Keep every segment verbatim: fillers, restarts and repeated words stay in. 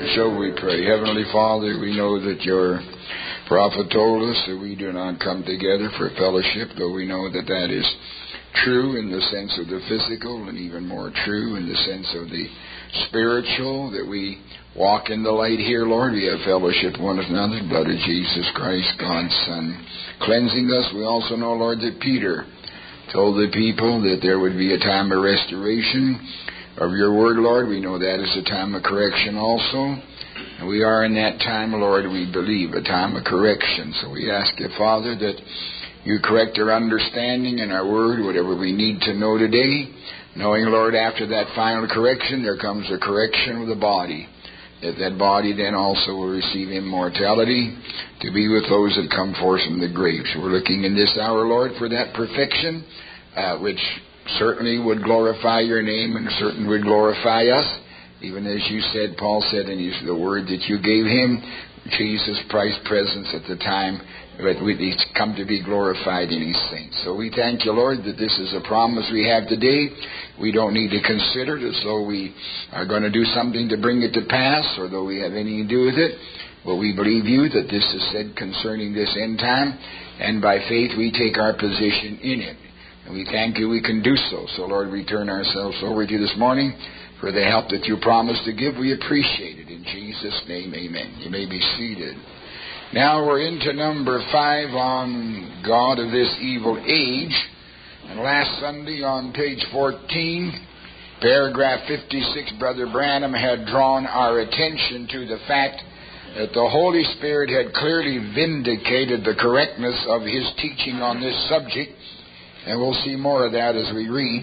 So we pray. Heavenly Father, we know that your prophet told us that we do not come together for fellowship, though we know that that is true in the sense of the physical and even more true in the sense of the spiritual, that we walk in the light here, Lord. We have fellowship with one another, blood of Jesus Christ, God's Son, cleansing us. We also know, Lord, that Peter told the people that there would be a time of restoration of your word, Lord. We know that is a time of correction also. And we are in that time, Lord, we believe, a time of correction. So we ask you, Father, that you correct our understanding and our word, whatever we need to know today, knowing, Lord, after that final correction, there comes a correction of the body, that that body then also will receive immortality to be with those that come forth from the grave. So we're looking in this hour, Lord, for that perfection, uh, which certainly would glorify your name and certainly would glorify us. Even as you said, Paul said in his, the word that you gave him, Jesus' Christ's presence at the time, that he's come to be glorified in his saints. So we thank you, Lord, that this is a promise we have today. We don't need to consider it as though we are going to do something to bring it to pass or though we have anything to do with it. But we believe you that this is said concerning this end time, and by faith we take our position in it. And we thank you we can do so. So, Lord, we turn ourselves over to you this morning for the help that you promised to give. We appreciate it. In Jesus' name, amen. You may be seated. Now we're into number five on God of this evil age. And last Sunday on page fourteen, paragraph fifty-six, Brother Branham had drawn our attention to the fact that the Holy Spirit had clearly vindicated the correctness of his teaching on this subject. And we'll see more of that as we read.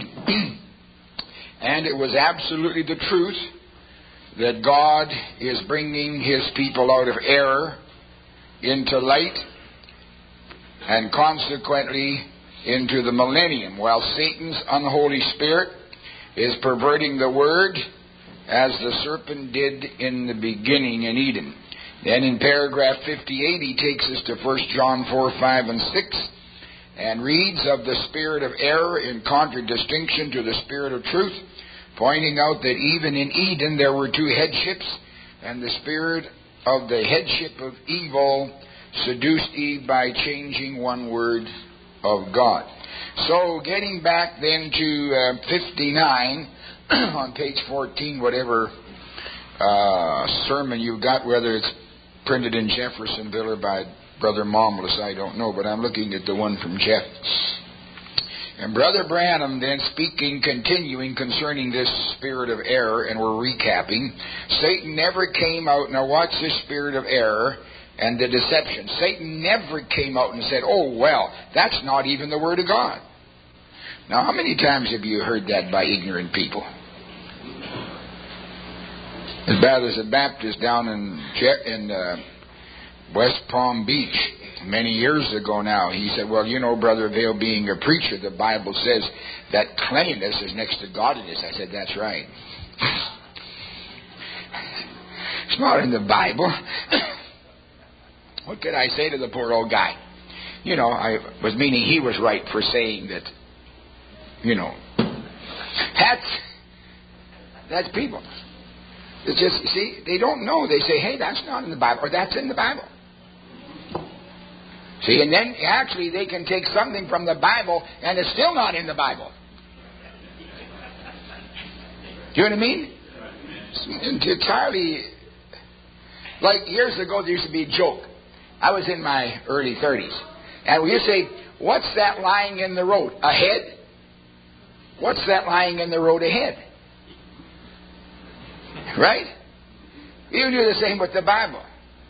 And it was absolutely the truth that God is bringing his people out of error into light and consequently into the millennium, while Satan's unholy spirit is perverting the word as the serpent did in the beginning in Eden. Then in paragraph fifty-eight he takes us to First John four, five, and six and reads of the spirit of error in contradistinction to the spirit of truth, pointing out that even in Eden there were two headships, and the spirit of the headship of evil seduced Eve by changing one word of God. So getting back then to uh, fifty-nine on page fourteen, whatever uh, sermon you've got, whether it's printed in Jeffersonville or by Brother Momless, I don't know, but I'm looking at the one from Jeff. And Brother Branham then speaking, continuing concerning this spirit of error, and we're recapping. Satan never came out. Now watch this spirit of error and the deception. Satan never came out and said, oh, well, that's not even the Word of God. Now, how many times have you heard that by ignorant people? As bad as a Baptist down in, in uh, West Palm Beach many years ago now, he said, well, you know, Brother Vail, being a preacher, the Bible says that cleanliness is next to godliness. I said, that's right. It's not in the Bible. What could I say to the poor old guy? You know, I was meaning he was right for saying that, you know, that's, that's people. It's just, see, they don't know. They say, hey, that's not in the Bible, or that's in the Bible. See, and then actually they can take something from the Bible and it's still not in the Bible. Do you know what I mean? It's entirely, like years ago there used to be a joke. I was in my early thirties. And we used to say, what's that lying in the road? Ahead? What's that lying in the road ahead? Right? You do the same with the Bible.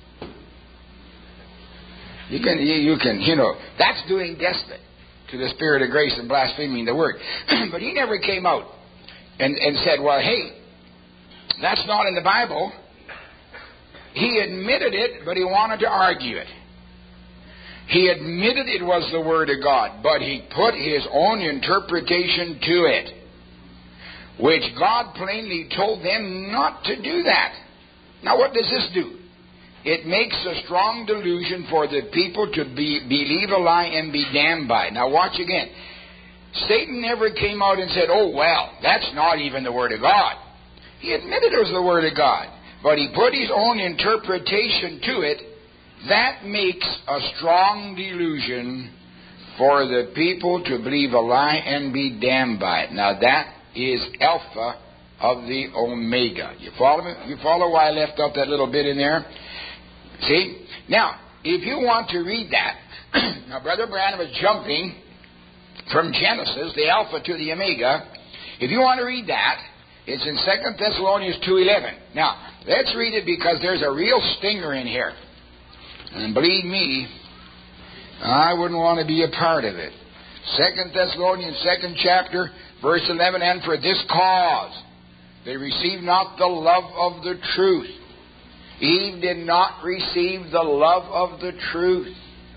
You can, you, you can, you know, that's doing despot to the spirit of grace and blaspheming the word. But he never came out and, and said, well, hey, that's not in the Bible. He admitted it, but he wanted to argue it. He admitted it was the Word of God, but he put his own interpretation to it, which God plainly told them not to do that. Now, what does this do? It makes a strong delusion for the people to be, believe a lie and be damned by it. Now, watch again. Satan never came out and said, oh, well, that's not even the Word of God. He admitted it was the Word of God. but he put his own interpretation to it. That makes a strong delusion for the people to believe a lie and be damned by it. Now that is Alpha of the Omega. You follow me? You follow why I left out that little bit in there? See? Now, if you want to read that, now Brother Branham is jumping from Genesis, the Alpha to the Omega. If you want to read that, it's in Second Thessalonians two eleven. Now, let's read it because there's a real stinger in here. And believe me, I wouldn't want to be a part of it. Second Thessalonians, second chapter, verse eleven, and for this cause they received not the love of the truth. Eve did not receive the love of the truth.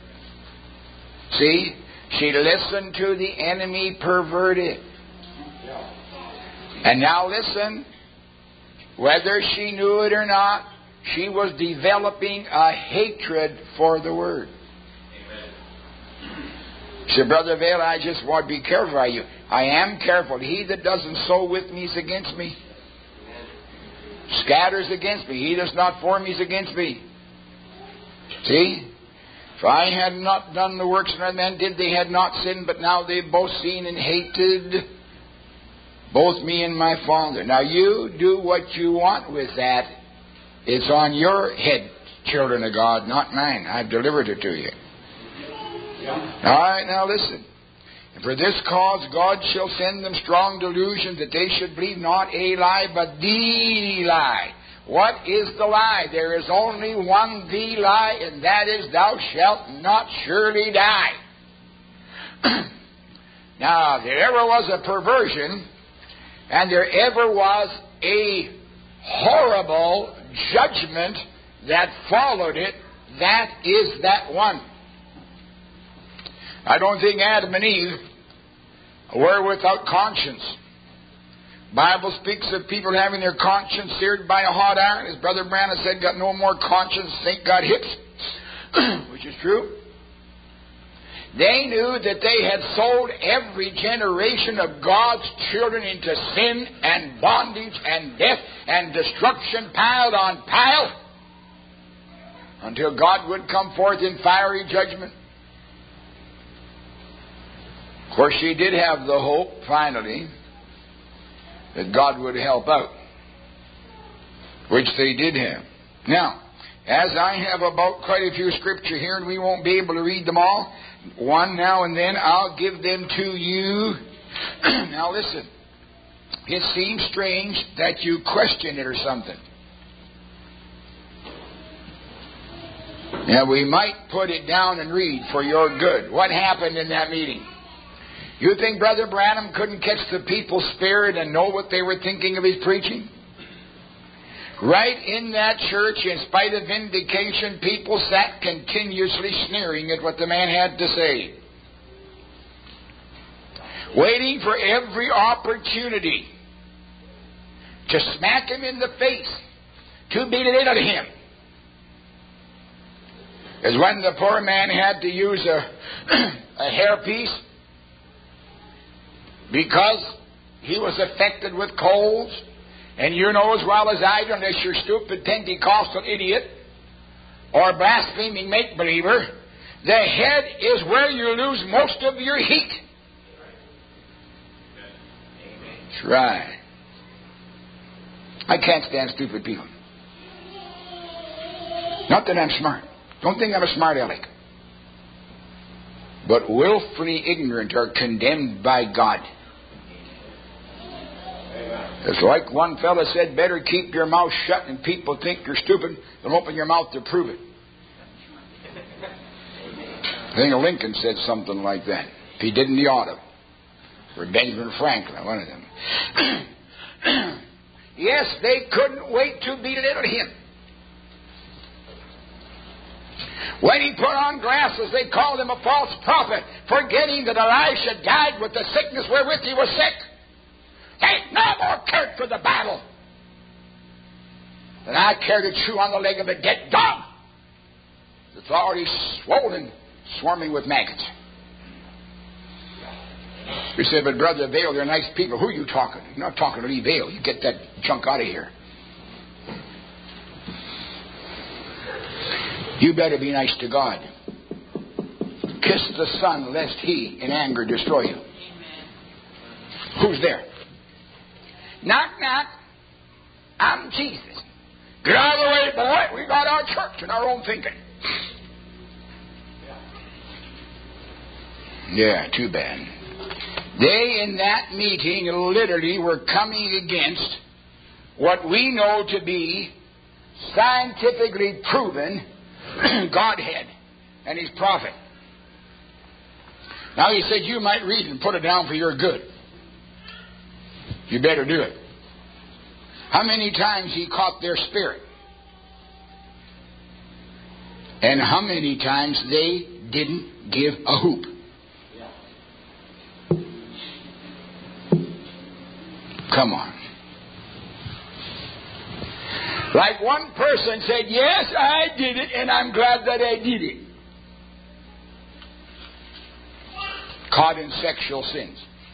See, she listened to the enemy perverted. And now listen, whether she knew it or not, she was developing a hatred for the Word. She said, Brother Vail, I just want to be careful of you. I am careful. He that doesn't sow with me is against me. Scatters against me. He does not for me is against me. See? If I had not done the works that men did, they had not sinned, but now they've both seen and hated both me and my Father. Now you do what you want with that. It's on your head, children of God, not mine. I've delivered it to you. All right, now listen. And for this cause God shall send them strong delusion, that they should believe not a lie, but the lie. What is the lie? There is only one the lie, and that is, thou shalt not surely die. Now, if there ever was a perversion, and there ever was a horrible judgment that followed it, that is that one. I don't think Adam and Eve were without conscience. Bible speaks of people having their conscience seared by a hot iron. As Brother Branham said, got no more conscience, think got hips, which is true. They knew that they had sold every generation of God's children into sin and bondage and death and destruction, piled on pile, until God would come forth in fiery judgment. Of course, she did have the hope, finally, that God would help out, which they did have. Now, as I have about quite a few scripture here, and we won't be able to read them all, one now and then, I'll give them to you. Now listen, it seems strange that you question it or something. Now, we might put it down and read for your good. What happened in that meeting? You think Brother Branham couldn't catch the people's spirit and know what they were thinking of his preaching? Right in that church, in spite of vindication, people sat continuously sneering at what the man had to say, waiting for every opportunity to smack him in the face, to beat it out of him. As when the poor man had to use a, a hairpiece because he was affected with colds. And you know as well as I do, unless you're stupid Pentecostal idiot or blaspheming make-believer, the head is where you lose most of your heat. That's right. I can't stand stupid people. Not that I'm smart. Don't think I'm a smart aleck. But willfully ignorant are condemned by God. It's like one fellow said, better keep your mouth shut and people think you're stupid than open your mouth to prove it. I think Lincoln said something like that. If he didn't, he ought to. Or Benjamin Franklin, one of them. Yes, they couldn't wait to beat it out of him. When he put on glasses, they called him a false prophet, forgetting that Elisha died with the sickness wherewith he was sick. Ain't no more cared for the battle than I care to chew on the leg of a dead dog that's already swollen, swarming with maggots. You say, but Brother Vail, they're nice people. Who are you talking to? You're not talking to Lee Vail. You get that junk out of here. You better be nice to God. Kiss the Son, lest He in anger destroy you. Amen. Who's there? Knock, knock. I'm Jesus. Get out of the way, boy. We got our church and our own thinking. Yeah, too bad. They in that meeting literally were coming against what we know to be scientifically proven Godhead and His prophet. Now he said you might read and put it down for your good. You better do it. How many times He caught their spirit? And how many times they didn't give a hoop? Come on. Like one person said, yes, I did it, and I'm glad that I did it. Caught in sexual sins.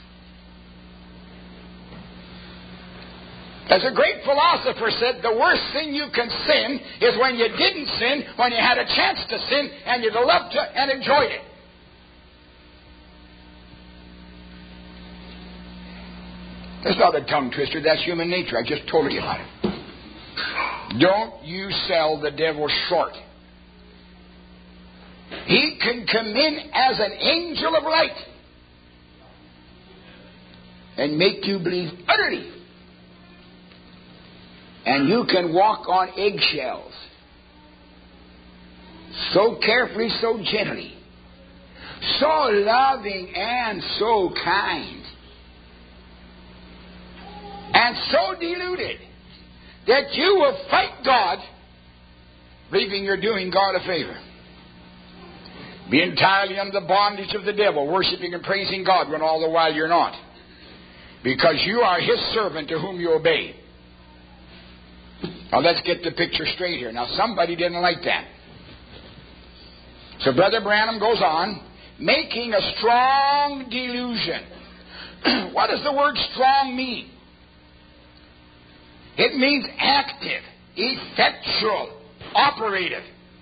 As a great philosopher said, the worst thing you can sin is when you didn't sin, when you had a chance to sin, and you loved it and enjoyed it. That's not a tongue twister. That's human nature. I just told you about it. Don't you sell the devil short. He can come in as an angel of light and make you believe utterly. And you can walk on eggshells. So carefully, so gently. So loving and so kind. And so deluded that you will fight God, believing you're doing God a favor. Be entirely under the bondage of the devil, worshiping and praising God when all the while you're not. Because you are His servant to whom you obey. Now let's get the picture straight here. Now somebody didn't like that. So Brother Branham goes on, making a strong delusion. What does the word strong mean? It means active, effectual, operative.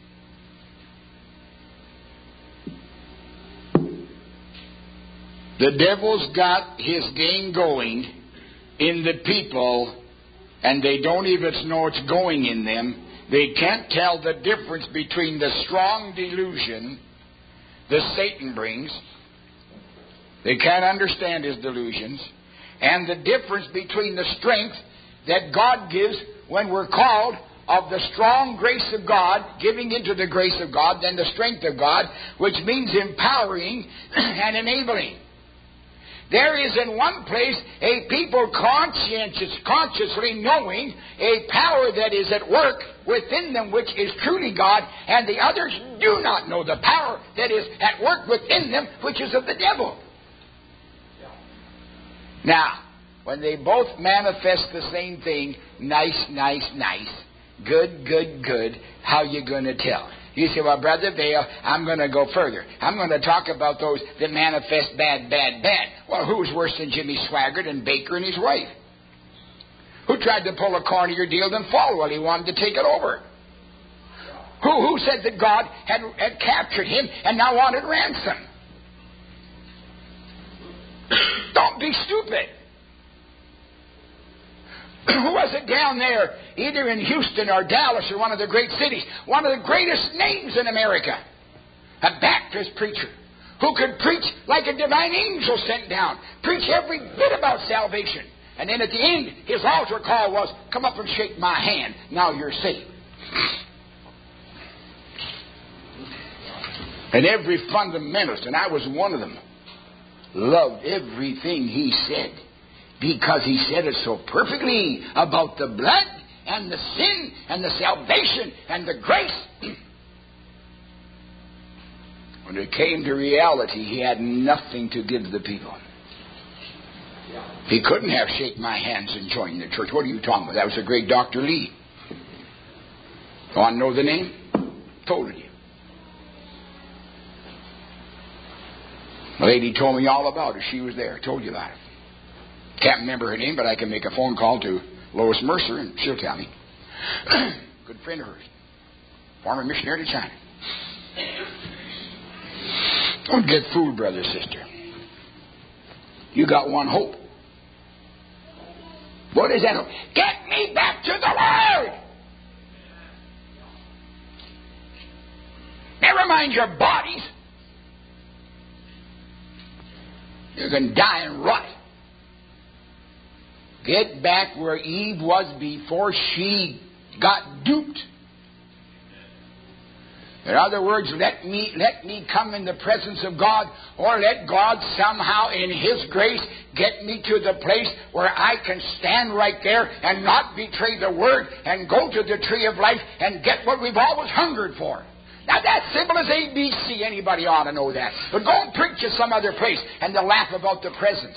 The devil's got his game going in the people, and they don't even know it's going in them. They can't tell the difference between the strong delusion that Satan brings. They can't understand his delusions. And the difference between the strength that God gives when we're called of the strong grace of God, giving into the grace of God, then the strength of God, which means empowering and enabling. There is in one place a people conscientious, consciously knowing a power that is at work within them which is truly God, and the others do not know the power that is at work within them which is of the devil. Now, when they both manifest the same thing, nice, nice, nice, good, good, good, how you going to tell? You say, well, Brother Vail, I'm going to go further. I'm going to talk about those that manifest bad, bad, bad. Well, who's worse than Jimmy Swaggart and Baker and his wife? Who tried to pull a cornier deal than fall while he wanted to take it over? Who, who said that God had, had captured him and now wanted ransom? Don't be stupid. Who was it down there, either in Houston or Dallas or one of the great cities, one of the greatest names in America, a Baptist preacher who could preach like a divine angel sent down, preach every bit about salvation. And then at the end, his altar call was, come up and shake my hand, now you're saved. And every fundamentalist, and I was one of them, loved everything he said. Because he said it so perfectly about the blood and the sin and the salvation and the grace. When it came to reality, he had nothing to give the people. He couldn't have shake my hands and joined the church. What are you talking about? That was the great Doctor Lee. You want to know the name? Told you. The lady told me all about it. She was there. Told you about it. Can't remember her name, but I can make a phone call to Lois Mercer and she'll tell me. Good friend of hers. former missionary to China. Don't get fooled, brother, sister. You got one hope. What is that hope? Get me back to the Lord. Never mind your bodies. You can die and rot. Get back where Eve was before she got duped. In other words, let me let me come in the presence of God, or let God somehow in His grace get me to the place where I can stand right there and not betray the Word and go to the tree of life and get what we've always hungered for. Now that's simple as A B C. Anybody ought to know that. But go and preach at some other place and they'll laugh about the presence.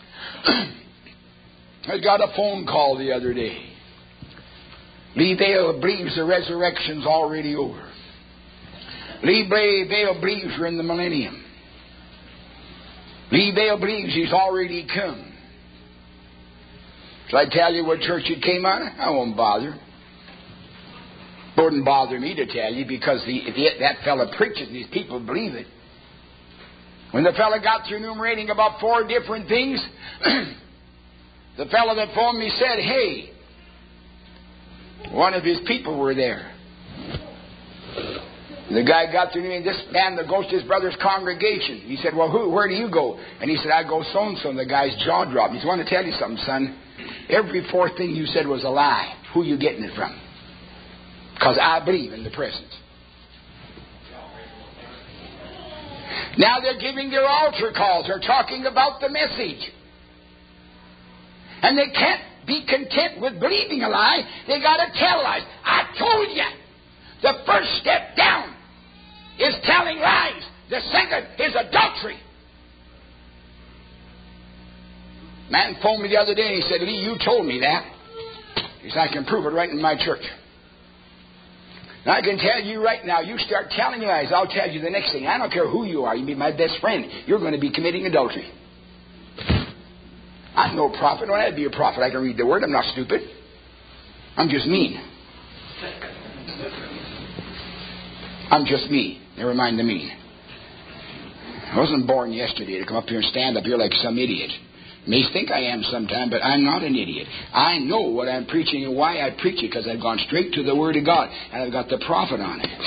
I got a phone call the other day. Lee Vale believes the resurrection's already over. Lee Vale believes we're in the millennium. Lee Vale believes He's already come. Shall I tell you what church it came out of? I won't bother. It wouldn't bother me to tell you, because the, the, that fellow preaches and these people believe it. When the fellow got through enumerating about four different things, the fellow that phoned me said, hey, one of his people were there. The guy got through and this man that goes to his brother's congregation. He said, well, who? Where do you go? And he said, I go so-and-so. And the guy's jaw dropped. He said, I want to tell you something, son. Every fourth thing you said was a lie. Who are you getting it from? Because I believe in the presence. Now they're giving their altar calls. They're talking about the message. And they can't be content with believing a lie. They got to tell lies. I told you. The first step down is telling lies. The second is adultery. Man phoned me the other day and he said, Lee, you told me that. He said, I can prove it right in my church. Now I can tell you right now, you start telling lies, I'll tell you the next thing. I don't care who you are. You can be my best friend. You're going to be committing adultery. I'm no prophet. I don't have to be a prophet. I can read the Word. I'm not stupid. I'm just mean. I'm just me. Never mind the mean. I wasn't born yesterday to come up here and stand up here like some idiot. You may think I am sometime, but I'm not an idiot. I know what I'm preaching and why I preach it, because I've gone straight to the Word of God and I've got the prophet on it.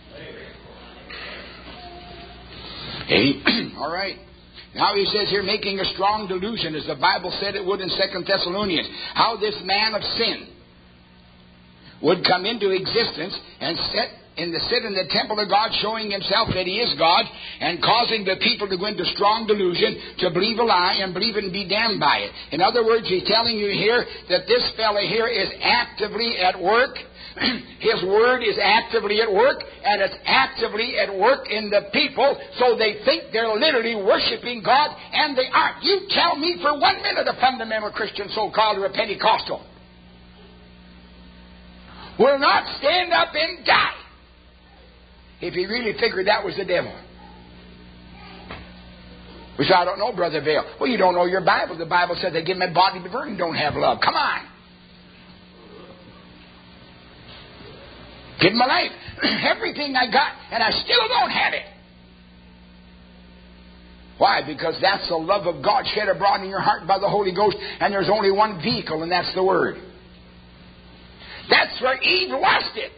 Hey, all right. Now he says here, making a strong delusion, as the Bible said it would in Second Thessalonians, how this man of sin would come into existence and set in the sit in the temple of God, showing himself that he is God, and causing the people to go into strong delusion, to believe a lie and believe it and be damned by it. In other words, he's telling you here that this fellow here is actively at work. His word is actively at work, and it's actively at work in the people, so they think they're literally worshiping God, and they aren't. You tell me for one minute a fundamental Christian, so-called, or a Pentecostal will not stand up and die if he really figured that was the devil. We say, I don't know, Brother Vale. Well, you don't know your Bible. The Bible said they give him a body to burn and don't have love. Come on. Give him a life. Everything I got, and I still don't have it. Why? Because that's the love of God shed abroad in your heart by the Holy Ghost, and there's only one vehicle, and that's the Word. That's where Eve lost it.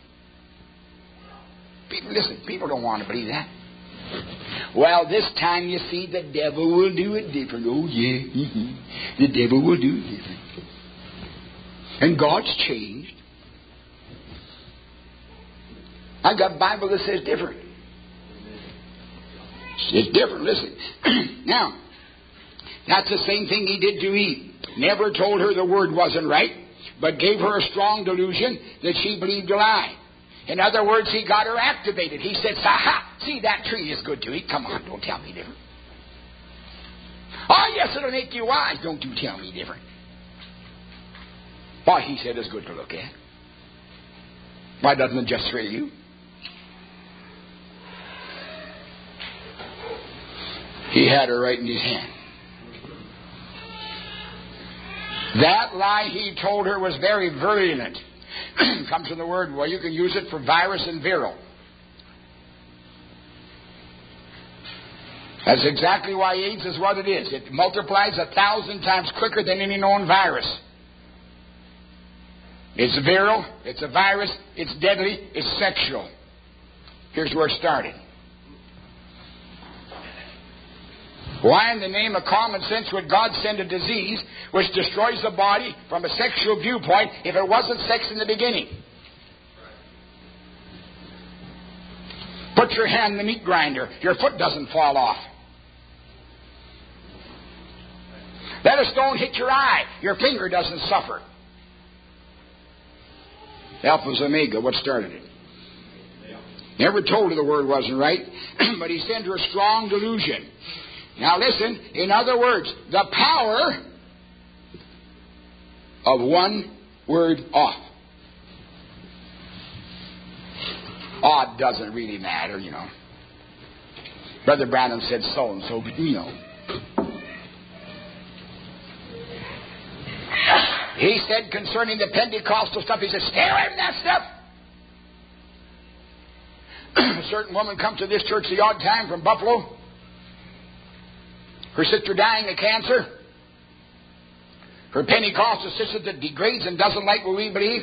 People, listen, people don't want to believe that. Well, this time you see the devil will do it different. Oh, yeah. The devil will do it different. And God's changed. I got a Bible that says different. It's different, listen. Now, that's the same thing he did to Eve. Never told her the word wasn't right, but gave her a strong delusion that she believed a lie. In other words, he got her activated. He said, aha, see, that tree is good to eat. Come on, don't tell me different. Oh, yes, it'll make you wise. Don't you tell me different. Why, he said it's good to look at. Why doesn't it just thrill you? He had her right in his hand. That lie he told her was very virulent. Comes from the word, well, you can use it for virus and viral. That's exactly why AIDS is what it is. It multiplies a thousand times quicker than any known virus. It's viral, it's a virus, it's deadly, it's sexual. Here's where it started. Why in the name of common sense would God send a disease which destroys the body from a sexual viewpoint if it wasn't sex in the beginning? Put your hand in the meat grinder, your foot doesn't fall off. Let a stone hit your eye, your finger doesn't suffer. Alpha's Omega, what started it? Never told her the word wasn't right, but he sent her a strong delusion. Now listen, in other words, the power of one word off. Odd doesn't really matter, you know. Brother Branham said so and so, but you know. He said concerning the Pentecostal stuff, he said, stay away from that stuff. A certain woman comes to this church the odd time from Buffalo. Her sister dying of cancer. Her Pentecostal sister that degrades and doesn't like what we believe.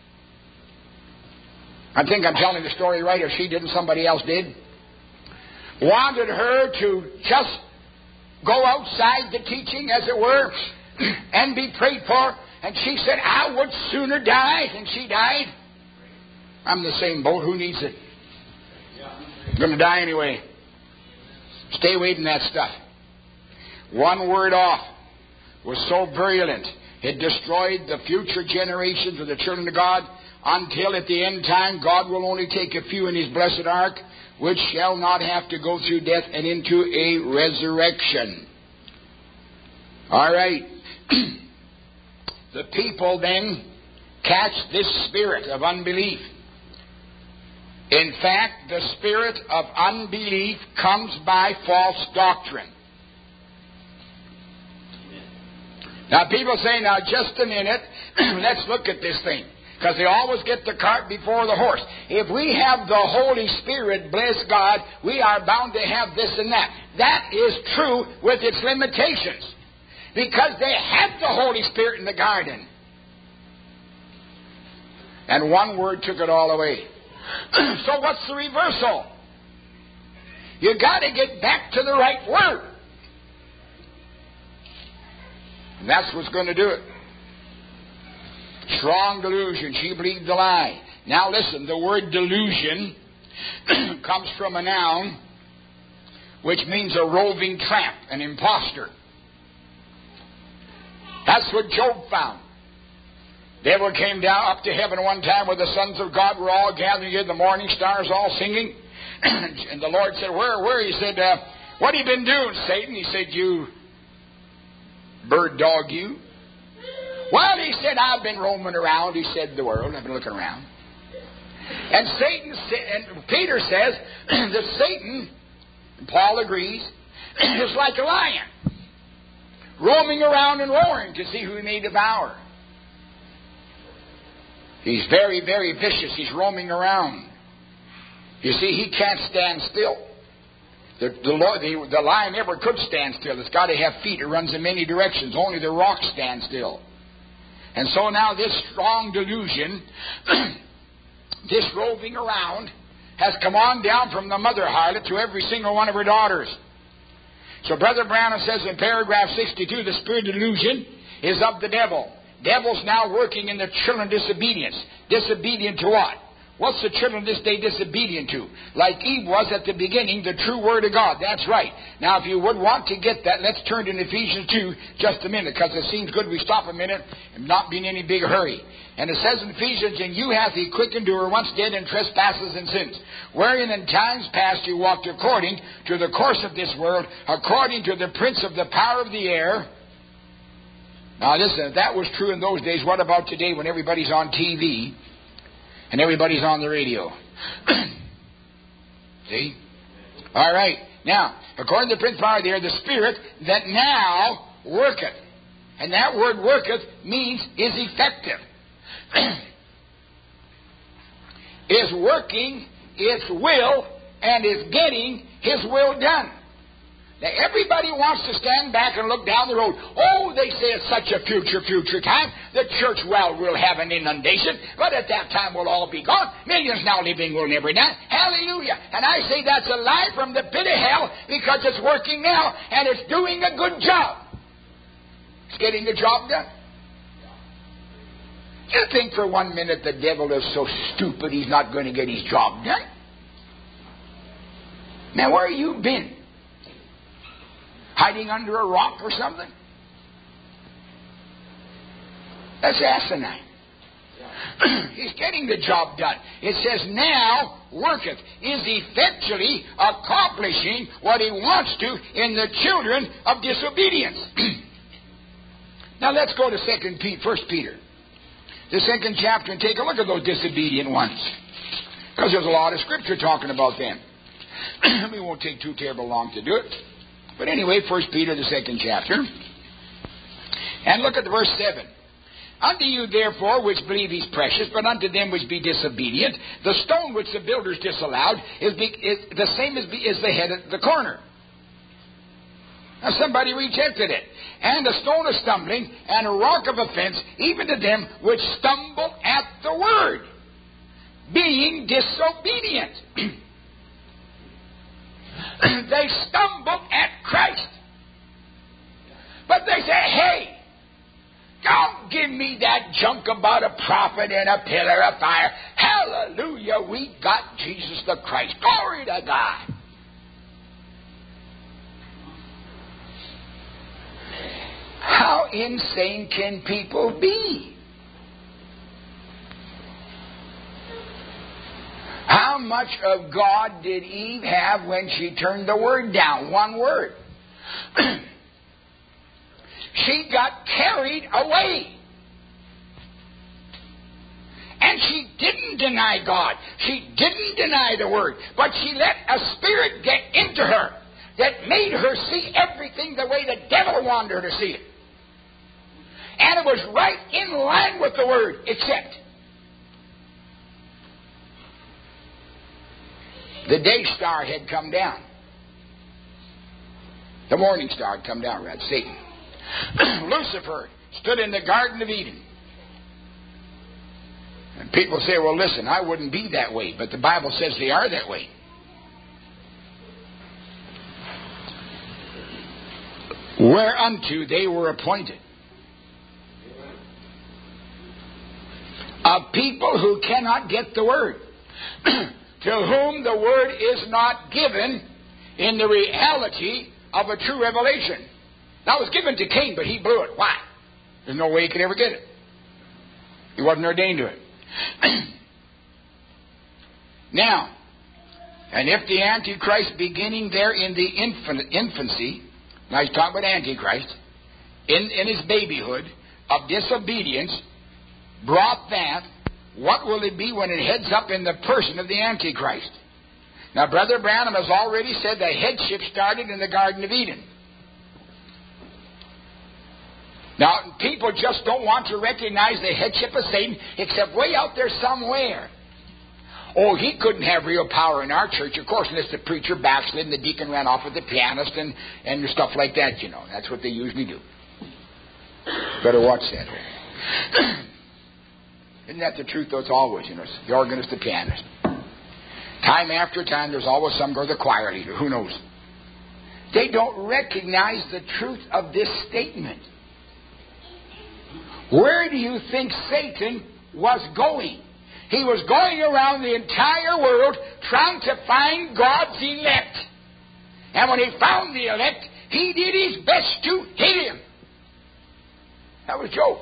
I think I'm telling the story right, or she didn't, somebody else did. Wanted her to just go outside the teaching, as it were, and be prayed for. And she said, I would sooner die. And she died. I'm the same boat. Who needs it? I'm going to die anyway. Stay away from that stuff. One word off was so virulent, it destroyed the future generations of the children of God, until at the end time God will only take a few in His blessed ark, which shall not have to go through death and into a resurrection. All right. The people then catch this spirit of unbelief. In fact, the spirit of unbelief comes by false doctrine. Now people say, now just a minute, let's look at this thing. Because they always get the cart before the horse. If we have the Holy Spirit, bless God, we are bound to have this and that. That is true with its limitations. Because they had the Holy Spirit in the garden. And one word took it all away. So what's the reversal? You got to get back to the right word. And that's what's going to do it. Strong delusion. She believed the lie. Now listen, the word delusion comes from a noun which means a roving tramp, an imposter. That's what Job found. Devil came down up to heaven one time where the sons of God were all gathering here, the morning stars all singing. And the Lord said, where, where? He said, uh, what have you been doing, Satan? He said, you bird dog, you. Well, he said, I've been roaming around, he said, the world. I've been looking around. And Satan, and Peter says that Satan, and Paul agrees, is like a lion, roaming around and roaring to see who he may devour. He's very, very vicious. He's roaming around. You see, he can't stand still. The, the, the, the lion never could stand still. It's got to have feet. It runs in many directions. Only the rocks stand still. And so now this strong delusion, this roving around, has come on down from the mother harlot to every single one of her daughters. So Brother Branham says in paragraph sixty-two, the spirit of delusion is of the devil. Devil's now working in the children of disobedience. Disobedient to what? What's the children of this day disobedient to? Like Eve was at the beginning, the true word of God. That's right. Now, if you would want to get that, let's turn to Ephesians two just a minute, because it seems good we stop a minute and not be in any big hurry. And it says in Ephesians, and you hath he quickened who were once dead in trespasses and sins, wherein in times past you walked according to the course of this world, according to the prince of the power of the air. Now listen, if that was true in those days, what about today when everybody's on T V and everybody's on the radio? See? All right. Now, according to the prince of the power of the air, the spirit that now worketh. And that word worketh means is effective. is working its will and is getting His will done. Now, everybody wants to stand back and look down the road. Oh, they say it's such a future, future time. The church, well, will have an inundation, but at that time we'll all be gone. Millions now living will never die. Hallelujah. And I say that's a lie from the pit of hell, because it's working now and it's doing a good job. It's getting the job done. You think for one minute the devil is so stupid he's not going to get his job done? Now, where have you been? Hiding under a rock or something? That's asinine. He's getting the job done. It says, now worketh, is effectually accomplishing what he wants to in the children of disobedience. Now let's go to Second Peter, First Peter, the second chapter, and take a look at those disobedient ones, because there's a lot of scripture talking about them. We won't take too terrible long to do it. But anyway, First Peter, the second chapter. And look at the verse seven. Unto you, therefore, which believe He's precious, but unto them which be disobedient, the stone which the builders disallowed is, be, is the same as, be, as the head of the corner. Now somebody rejected it. And a stone of stumbling and a rock of offense, even to them which stumble at the word, being disobedient. They stumble at Christ. But they say, hey, don't give me that junk about a prophet and a pillar of fire. Hallelujah, we got Jesus the Christ. Glory to God. How insane can people be? How much of God did Eve have when she turned the word down? One word. She got carried away. And she didn't deny God. She didn't deny the word. But she let a spirit get into her that made her see everything the way the devil wanted her to see it. And it was right in line with the word, except the day star had come down. The morning star had come down, rather, Satan. Lucifer stood in the Garden of Eden. And people say, well, listen, I wouldn't be that way. But the Bible says they are that way. Whereunto they were appointed. Of people who cannot get the word. To whom the word is not given in the reality of a true revelation. That was given to Cain, but he blew it. Why? There's no way he could ever get it. He wasn't ordained to it. Now, and if the Antichrist beginning there in the infant, infancy, now he's talking about Antichrist, in, in his babyhood of disobedience, brought that, what will it be when it heads up in the person of the Antichrist? Now, Brother Branham has already said the headship started in the Garden of Eden. Now, people just don't want to recognize the headship of Satan except way out there somewhere. Oh, he couldn't have real power in our church, of course, unless the preacher backslid and the deacon ran off with the pianist and, and stuff like that, you know. That's what they usually do. Better watch that. Isn't that the truth? Though it's always, you know, the organist, the pianist. Time after time, there's always some or the choir leader. Who knows? They don't recognize the truth of this statement. Where do you think Satan was going? He was going around the entire world trying to find God's elect. And when he found the elect, he did his best to hit him. That was Job.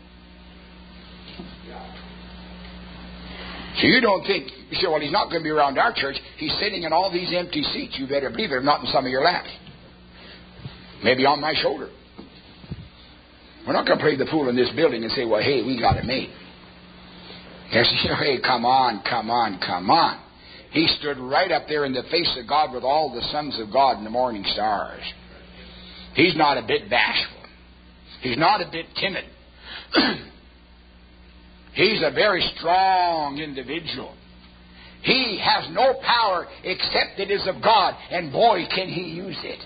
So you don't think, you say, well, he's not going to be around our church. He's sitting in all these empty seats. You better believe it, if not in some of your laps. Maybe on my shoulder. We're not going to play the fool in this building and say, well, hey, we got it made. Yes, you know, hey, come on, come on, come on. He stood right up there in the face of God with all the sons of God and the morning stars. He's not a bit bashful. He's not a bit timid. He's a very strong individual. He has no power except it is of God, and boy, can he use it.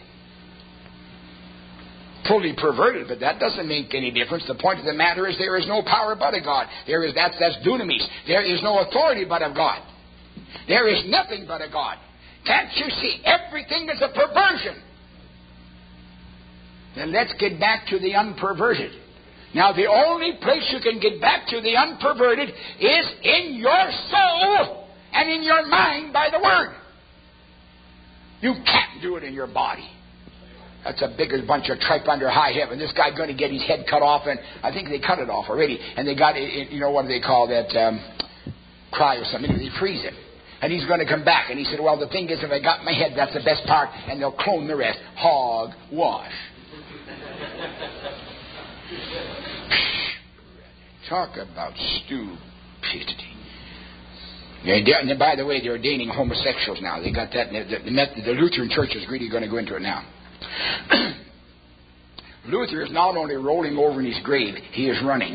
Fully perverted, but that doesn't make any difference. The point of the matter is there is no power but of God. There is that's that's dunamis. There is no authority but of God. There is nothing but of God. Can't you see? Everything is a perversion. Then let's get back to the unperverted. Now, the only place you can get back to the unperverted is in your soul and in your mind by the Word. You can't do it in your body. That's a bigger bunch of tripe under high heaven. This guy going to get his head cut off, and I think they cut it off already. And they got it, you know, what do they call that? Um, cry or something. They freeze him. And he's going to come back. And he said, well, the thing is, if I got my head, that's the best part, and they'll clone the rest. Hog wash. Talk about stupidity. And by the way, they're ordaining homosexuals now. They got that. The, the, the Lutheran Church is really going to go into it now. Luther is not only rolling over in his grave, he is running.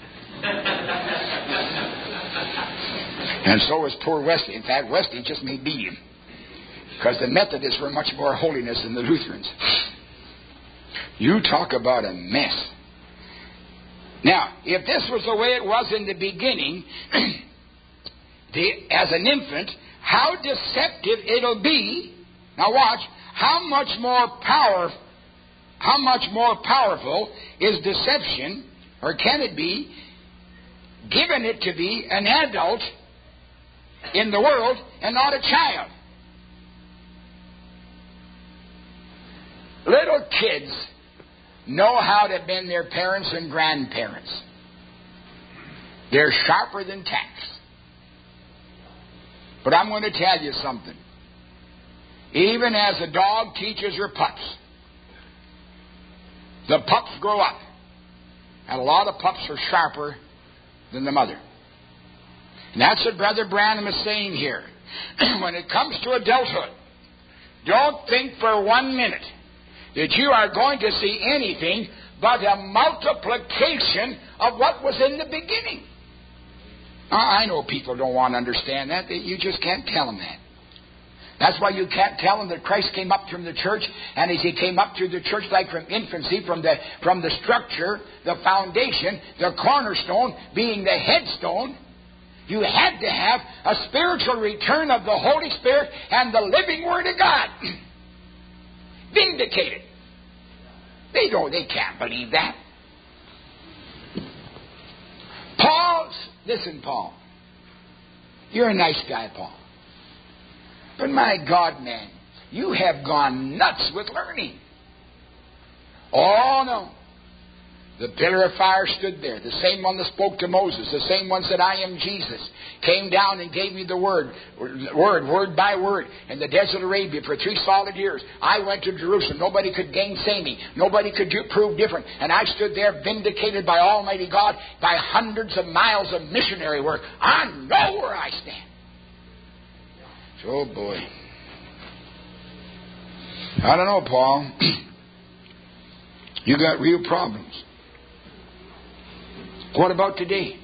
And so is poor Wesley. In fact, Wesley just may beat him. Because the Methodists were much more holiness than the Lutherans. You talk about a mess. Now, if this was the way it was in the beginning, the, as an infant, how deceptive it'll be. Now watch, how much more power, how much more powerful is deception, or can it be, given it to be an adult in the world and not a child? Little kids know how to bend their parents and grandparents. They're sharper than tacks. But I'm going to tell you something. Even as a dog teaches her pups, the pups grow up. And a lot of pups are sharper than the mother. And that's what Brother Branham is saying here. When it comes to adulthood, don't think for one minute that you are going to see anything but a multiplication of what was in the beginning. I know people don't want to understand that. You just can't tell them that. That's why you can't tell them that Christ came up from the church, and as He came up through the church like from infancy, from the from the structure, the foundation, the cornerstone being the headstone, you had to have a spiritual return of the Holy Spirit and the living Word of God. Vindicated. They don't, they can't believe that. Paul's, listen, Paul. You're a nice guy, Paul. But my God, man, you have gone nuts with learning. Oh, no. The pillar of fire stood there. The same one that spoke to Moses. The same one said, I am Jesus. Came down and gave me the word. Word, word by word. In the desert of Arabia for three solid years. I went to Jerusalem. Nobody could gainsay me. Nobody could do, prove different. And I stood there vindicated by Almighty God by hundreds of miles of missionary work. I know where I stand. Oh, boy. I don't know, Paul. You got real problems. What about today?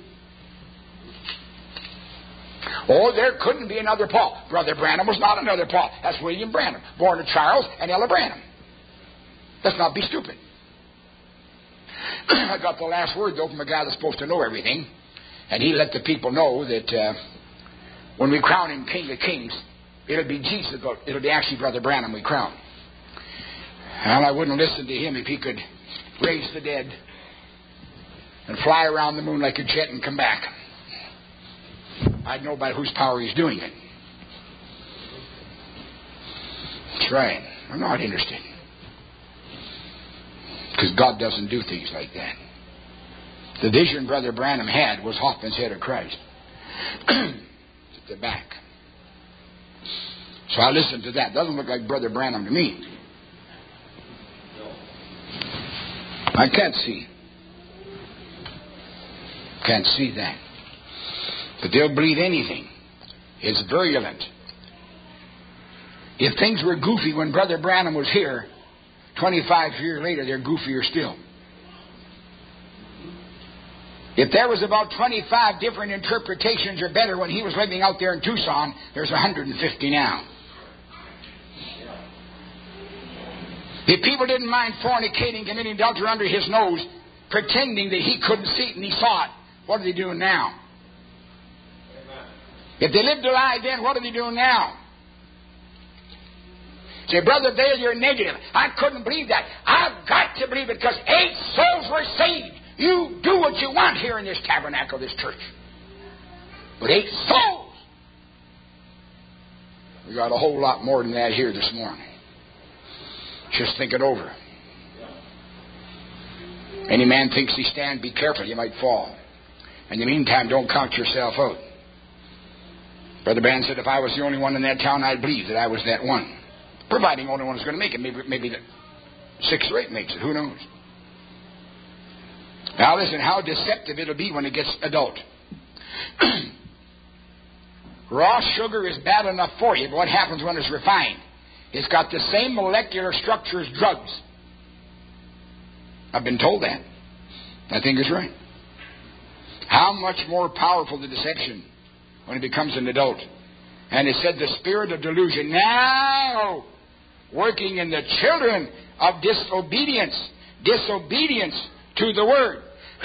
Oh, there couldn't be another Paul. Brother Branham was not another Paul. That's William Branham, born of Charles and Ella Branham. Let's not be stupid. I got the last word, though, from a guy that's supposed to know everything. And he let the people know that uh, when we crown him King of Kings, it'll be Jesus, but it'll be actually Brother Branham we crown. And I wouldn't listen to him if he could raise the dead and fly around the moon like a jet and come back. I'd know by whose power he's doing it. That's right. I'm not interested. Because God doesn't do things like that. The vision Brother Branham had was Hoffman's head of Christ. At the back. So I listened to that. Doesn't look like Brother Branham to me. I can't see. Can't see that. But they'll believe anything. It's virulent. If things were goofy when Brother Branham was here, twenty-five years later, they're goofier still. If there was about twenty-five different interpretations or better when he was living out there in Tucson, there's one hundred fifty now. If people didn't mind fornicating, committing adultery under his nose, pretending that he couldn't see it and he saw it, what are they doing now? If they lived a lie then, what are they doing now? Say, Brother Dale, you're negative. I couldn't believe that. I've got to believe it because eight souls were saved. You do what you want here in this tabernacle, this church. But eight souls. We got a whole lot more than that here this morning. Just think it over. Any man thinks he stand, be careful, you might fall. In the meantime, don't count yourself out. Brother Brand said, if I was the only one in that town, I'd believe that I was that one. Providing only one is going to make it. Maybe, maybe the six or eight makes it. Who knows? Now listen, how deceptive it'll be when it gets adult. Raw sugar is bad enough for you, but what happens when it's refined? It's got the same molecular structure as drugs. I've been told that. I think it's right. How much more powerful the deception when it becomes an adult. And it said the spirit of delusion now working in the children of disobedience. Disobedience to the word.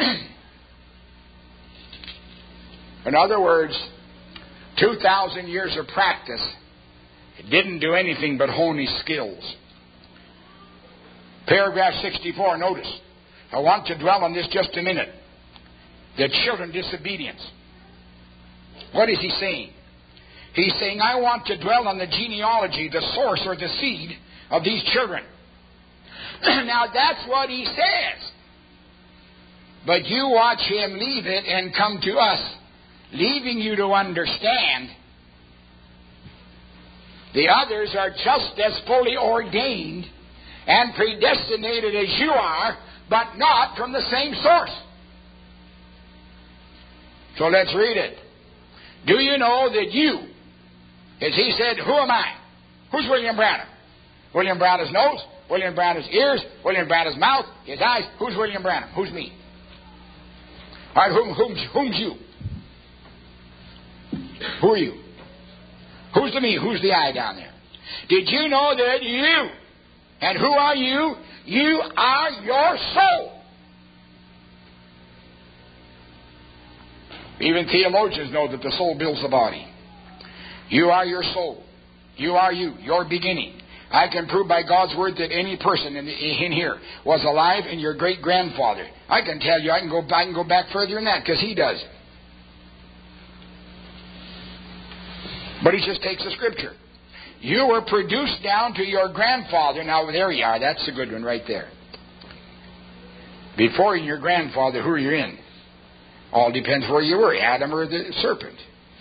In other words, two thousand years of practice, it didn't do anything but hone his skills. Paragraph sixty-four, notice. I want to dwell on this just a minute. The children disobedience. What is he saying? He's saying, I want to dwell on the genealogy, the source or the seed of these children. Now that's what he says. But you watch him leave it and come to us, leaving you to understand the others are just as fully ordained and predestinated as you are, but not from the same source. So let's read it. Do you know that you, as he said, who am I? Who's William Branham? William Branham's nose, William Branham's ears, William Branham's mouth, his eyes. Who's William Branham? Who's me? All right, whom, whom's, whom's you? Who are you? Who's the me? Who's the I down there? Did you know that you, and who are you? You are your soul. Even theologians know that the soul builds the body. You are your soul. You are you, your beginning. I can prove by God's word that any person in, the, in here was alive in your great-grandfather. I can tell you, I can go, I can go back further than that because he does. But he just takes the scripture. You were produced down to your grandfather. Now, there you are. That's a good one right there. Before your grandfather, who are you in? All depends where you were, Adam or the serpent.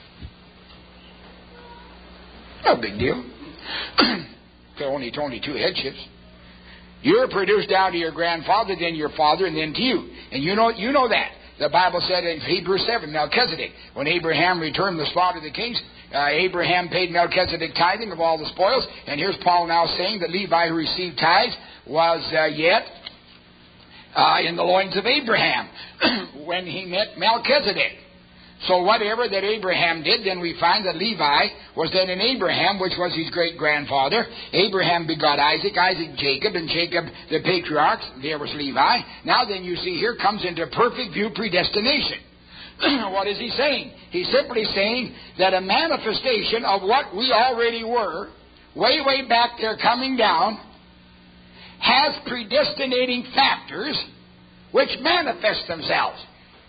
No big deal. only, only two headships. You were produced down to your grandfather, then your father, and then to you. And you know, you know that. The Bible said in Hebrews seven, Melchizedek, when Abraham returned the slaughter of the kings, uh, Abraham paid Melchizedek tithing of all the spoils. And here's Paul now saying that Levi, who received tithes, was uh, yet uh, in the loins of Abraham when he met Melchizedek. So whatever that Abraham did, then we find that Levi was then in Abraham, which was his great-grandfather. Abraham begot Isaac, Isaac Jacob, and Jacob the patriarchs. There was Levi. Now then you see here comes into perfect view predestination. What is he saying? He's simply saying that a manifestation of what we already were, way, way back there coming down, has predestinating factors which manifest themselves.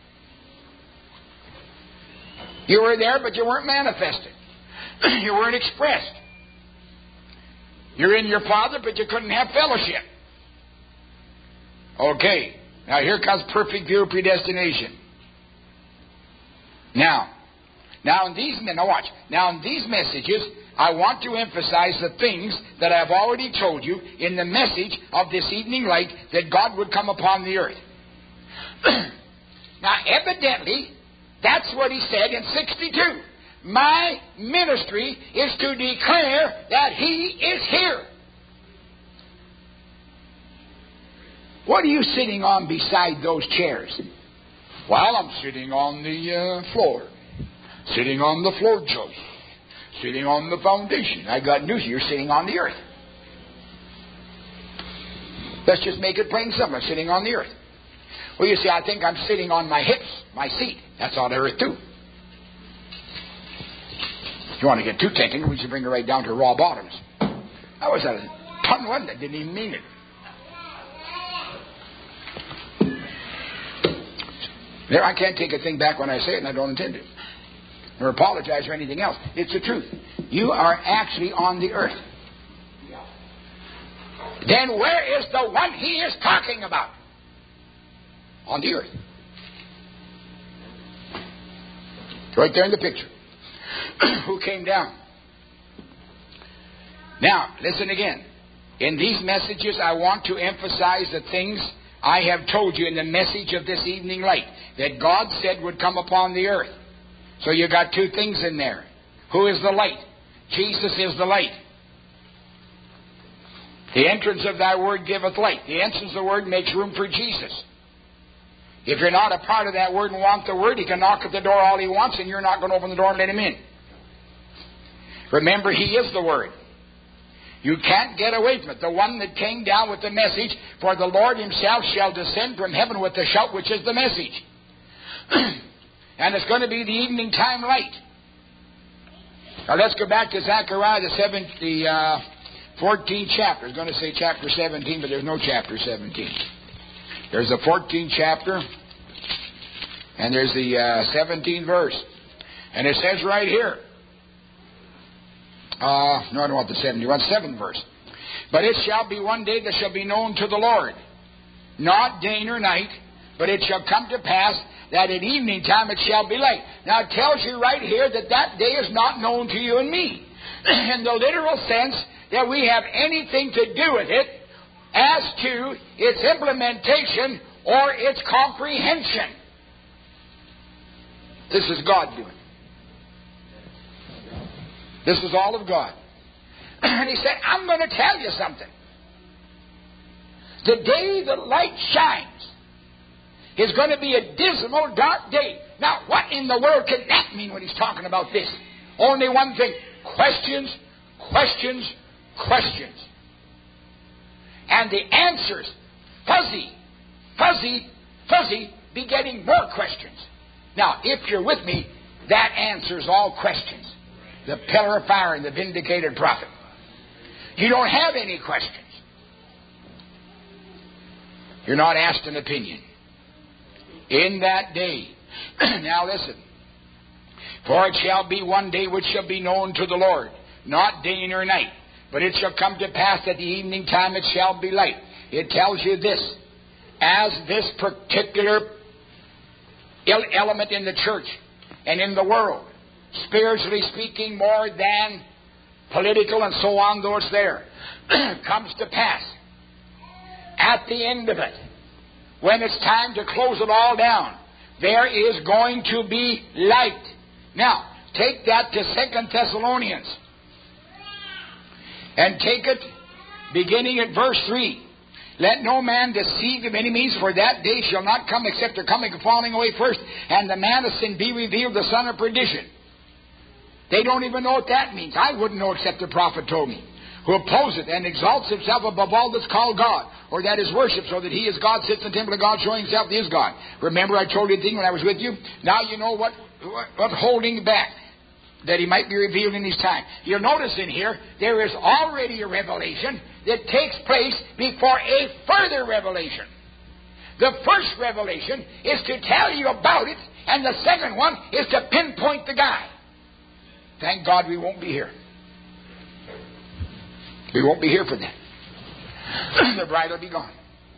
You were there, but you weren't manifested. You weren't expressed. You're in your Father, but you couldn't have fellowship. Okay. Now here comes perfect view of predestination. Now, now in these now watch. Now in these messages, I want to emphasize the things that I've already told you in the message of this evening light that God would come upon the earth. Now, evidently, that's what he said in sixty-two. My ministry is to declare that he is here. What are you sitting on beside those chairs? While I'm sitting on the uh, floor, sitting on the floor joist, sitting on the foundation. I got news, you're sitting on the earth. Let's just make it plain simple. I'm sitting on the earth. Well, you see, I think I'm sitting on my hips, my seat. That's on the earth too. If you want to get too technical, we should bring it right down to raw bottoms. That was a ton one that didn't even mean it. There, I can't take a thing back when I say it, and I don't intend it, or apologize or anything else. It's the truth. You are actually on the earth. Then where is the one he is talking about? On the earth. Right there in the picture. Who came down? Now, listen again. In these messages, I want to emphasize the things I have told you in the message of this evening light, that God said would come upon the earth. So you got two things in there. Who is the light? Jesus is the light. The entrance of thy word giveth light. The entrance of the word makes room for Jesus. If you're not a part of that word and want the word, he can knock at the door all he wants, and you're not going to open the door and let him in. Remember, he is the word. You can't get away from it. The one that came down with the message, for the Lord himself shall descend from heaven with a shout, which is the message. And it's going to be the evening time light. Now let's go back to Zechariah, the, seventh, the uh, fourteenth chapter. I was going to say chapter seventeen, but there's no chapter seventeen. There's the fourteenth chapter, and there's the uh, seventeenth verse. And it says right here, uh, no, I don't want the seventeenth, seventh verse. But it shall be one day that shall be known to the Lord, not day nor night, but it shall come to pass that at evening time it shall be light. Now it tells you right here that that day is not known to you and me, in the literal sense that we have anything to do with it as to its implementation or its comprehension. This is God doing. This is all of God. And he said, I'm going to tell you something. The day the light shines is going to be a dismal, dark day. Now, what in the world can that mean when he's talking about this? Only one thing. Questions, questions, questions. And the answers, fuzzy, fuzzy, fuzzy, begetting more questions. Now, if you're with me, that answers all questions. The pillar of fire and the vindicated prophet. You don't have any questions. You're not asked an opinion. In that day, now listen, for it shall be one day which shall be known to the Lord, not day nor night, but it shall come to pass at the evening time it shall be light. It tells you this, as this particular element in the church and in the world, spiritually speaking more than political and so on, though it's there, comes to pass, at the end of it, when it's time to close it all down, there is going to be light. Now, take that to Second Thessalonians. And take it beginning at verse three. Let no man deceive of any means, for that day shall not come except the coming and falling away first, and the man of sin be revealed, the son of perdition. They don't even know what that means. I wouldn't know except the prophet told me. Who opposeth and exalts himself above all that's called God, or that is worshipped, so that he is God, sits in the temple of God, showing himself he is God. Remember I told you the thing when I was with you? Now you know what, what, what holding back, that he might be revealed in his time. You'll notice in here, there is already a revelation that takes place before a further revelation. The first revelation is to tell you about it, and the second one is to pinpoint the guy. Thank God we won't be here. We won't be here for that. The bride will be gone.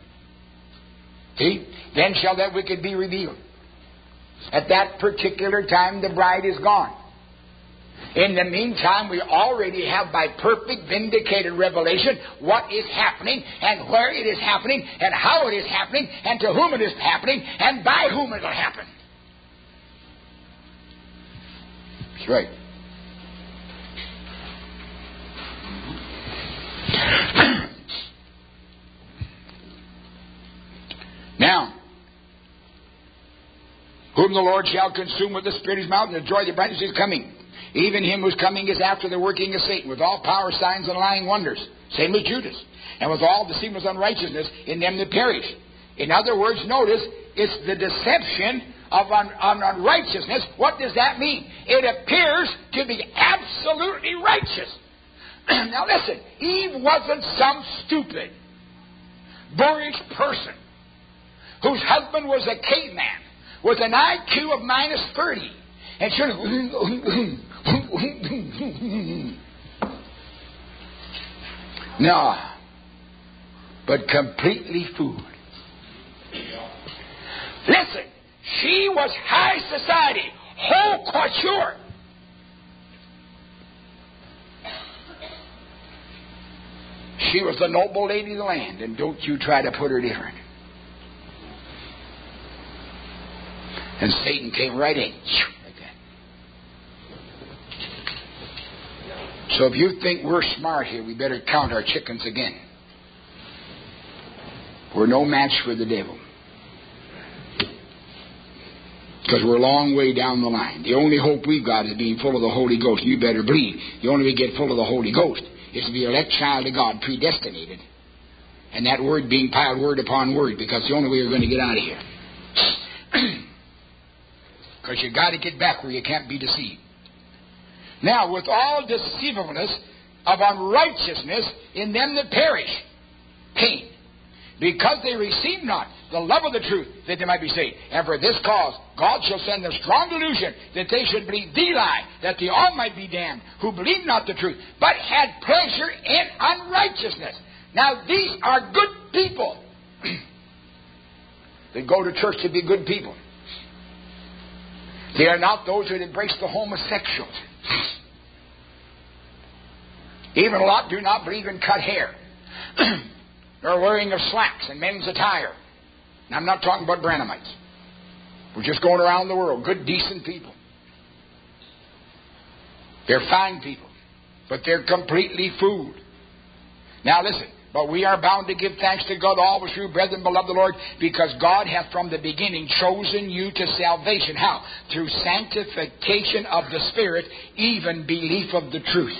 See? Then shall that wicked be revealed. At that particular time, the bride is gone. In the meantime, we already have by perfect vindicated revelation what is happening and where it is happening and how it is happening and to whom it is happening and by whom it will happen. That's right. Now, whom the Lord shall consume with the Spirit of his mouth, and the joy of the brightness is coming. Even him whose coming is after the working of Satan, with all power, signs, and lying wonders. Same with Judas. And with all deceitfulness and unrighteousness in them that perish. In other words, notice, it's the deception of un- un- unrighteousness. What does that mean? It appears to be absolutely righteous. Now listen, Eve wasn't some stupid, boorish person whose husband was a caveman with an I Q of minus thirty. And should have... No, but completely fooled. Listen, she was high society, haute couture. She was the noble lady of the land, and don't you try to put her different. And Satan came right in. Like that. So if you think we're smart here, we better count our chickens again. We're no match for the devil. Because we're a long way down the line. The only hope we've got is being full of the Holy Ghost. You better believe. The only way we get full of the Holy Ghost is to be elect child of God, predestinated. And that word being piled word upon word, because the only way you're going to get out of here. Because you've got to get back where you can't be deceived. Now, with all deceivableness of unrighteousness in them that perish, Cain, because they receive not the love of the truth, that they might be saved. And for this cause, God shall send them strong delusion, that they should believe the lie, that they all might be damned, who believed not the truth, but had pleasure in unrighteousness. Now, these are good people. They go to church to be good people. They are not those who embrace the homosexuals. Even a lot do not believe in cut hair. They're wearing of slacks and men's attire. And I'm not talking about Branhamites. We're just going around the world. Good, decent people. They're fine people. But they're completely fooled. Now listen. But we are bound to give thanks to God always, true brethren, beloved the Lord, because God hath from the beginning chosen you to salvation. How? Through sanctification of the Spirit, even belief of the truth.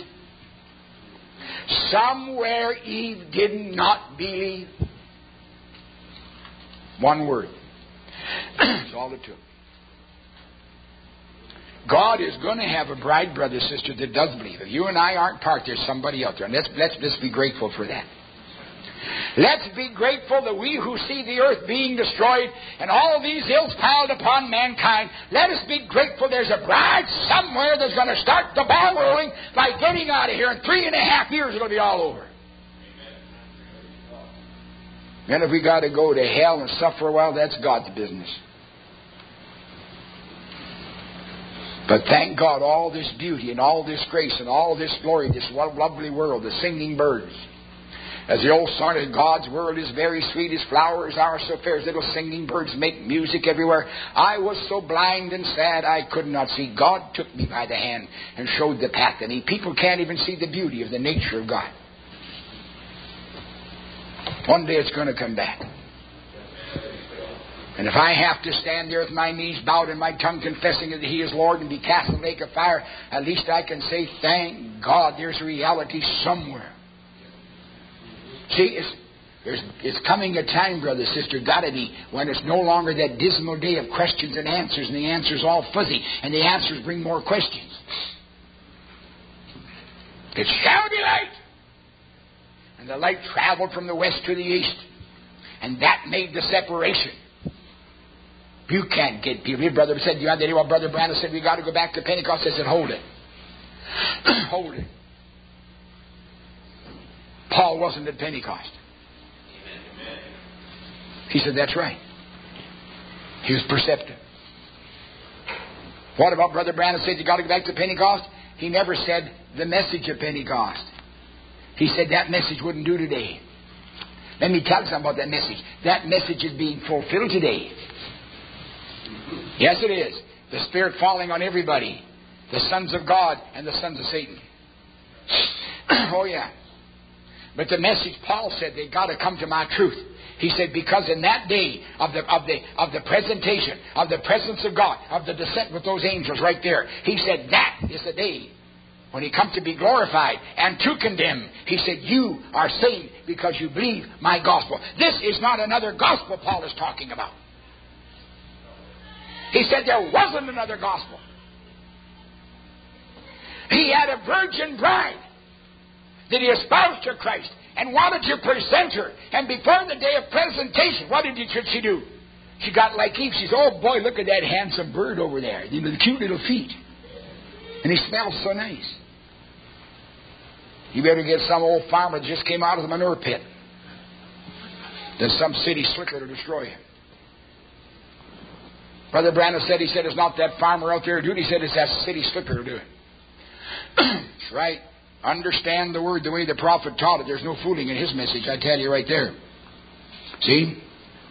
Somewhere Eve did not believe. One word. That's all it took. God is going to have a bride, brother, sister, that does believe. If you and I aren't part, there's somebody out there. And let's, let's, let's be grateful for that. Let's be grateful that we who see the earth being destroyed and all these ills piled upon mankind, let us be grateful there's a bride somewhere that's going to start the ball rolling by getting out of here. In three and a half years it'll be all over. And if we got to go to hell and suffer a while, that's God's business. But thank God, all this beauty and all this grace and all this glory, this lovely world, the singing birds. As the old song is, God's world is very sweet, His flowers are so fair, His little singing birds make music everywhere. I was so blind and sad I could not see. God took me by the hand and showed the path. And he, people can't even see the beauty of the nature of God. One day it's going to come back. And if I have to stand there with my knees bowed and my tongue confessing that He is Lord and be cast in the lake of fire, at least I can say, thank God there's reality somewhere. See, it's, there's, it's coming a time, brother, sister, gotta be, when it's no longer that dismal day of questions and answers, and the answers all fuzzy, and the answers bring more questions. It shall be light. And the light traveled from the west to the east, and that made the separation. You can't get people. Your brother said, you had to hear what Brother Brandon said, we got to go back to Pentecost. I said, hold it. Hold it. Paul wasn't at Pentecost. He said, that's right. He was perceptive. What about Brother Brandon said, you got to go back to Pentecost? He never said the message of Pentecost. He said that message wouldn't do today. Let me tell you something about that message. That message is being fulfilled today. Yes, it is. The Spirit falling on everybody. The sons of God and the sons of Satan. Oh, yeah. But the message, Paul said, they've got to come to my truth. He said, because in that day of the of the of the presentation, of the presence of God, of the descent with those angels right there, he said, that is the day when he comes to be glorified and to condemn. He said, you are saved because you believe my gospel. This is not another gospel Paul is talking about. He said there wasn't another gospel. He had a virgin bride that he espoused to Christ and wanted to present her. And before the day of presentation, what did she do? She got like Eve. She said, oh boy, look at that handsome bird over there. You know, the cute little feet. And he smells so nice. You better get some old farmer that just came out of the manure pit than some city slicker to destroy him. Brother Branham said, he said, it's not that farmer out there who do it. He said, it's that city slicker who do it. That's right. Understand the word the way the prophet taught it. There's no fooling in his message, I tell you right there. See?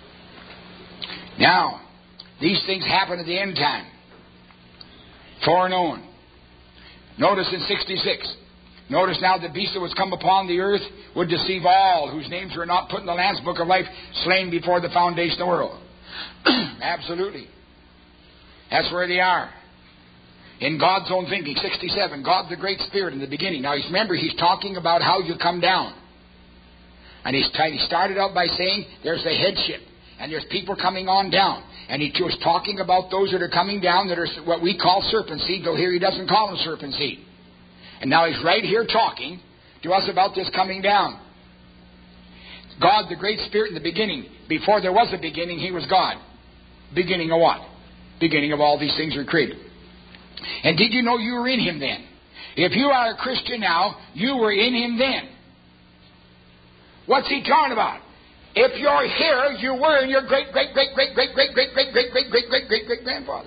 Now, these things happen at the end time. Foreknown. Notice in sixty-six. Notice now the beast that was come upon the earth would deceive all whose names were not put in the Lamb's book of life, slain before the foundation of the world. Absolutely. That's where they are. In God's own thinking. sixty-seven. God the Great Spirit in the beginning. Now remember, he's talking about how you come down. And he's t- he started out by saying there's the headship. And there's people coming on down. And he was talking about those that are coming down that are what we call serpent seed, though here he doesn't call them serpent seed. And now he's right here talking to us about this coming down. God, the Great Spirit in the beginning. Before there was a beginning, he was God. Beginning of what? Beginning of all these things were created. And did you know you were in him then? If you are a Christian now, you were in him then. What's he talking about? If you're here, you were in your great, great, great, great, great, great, great, great, great, great, great, great, great, great grandfather.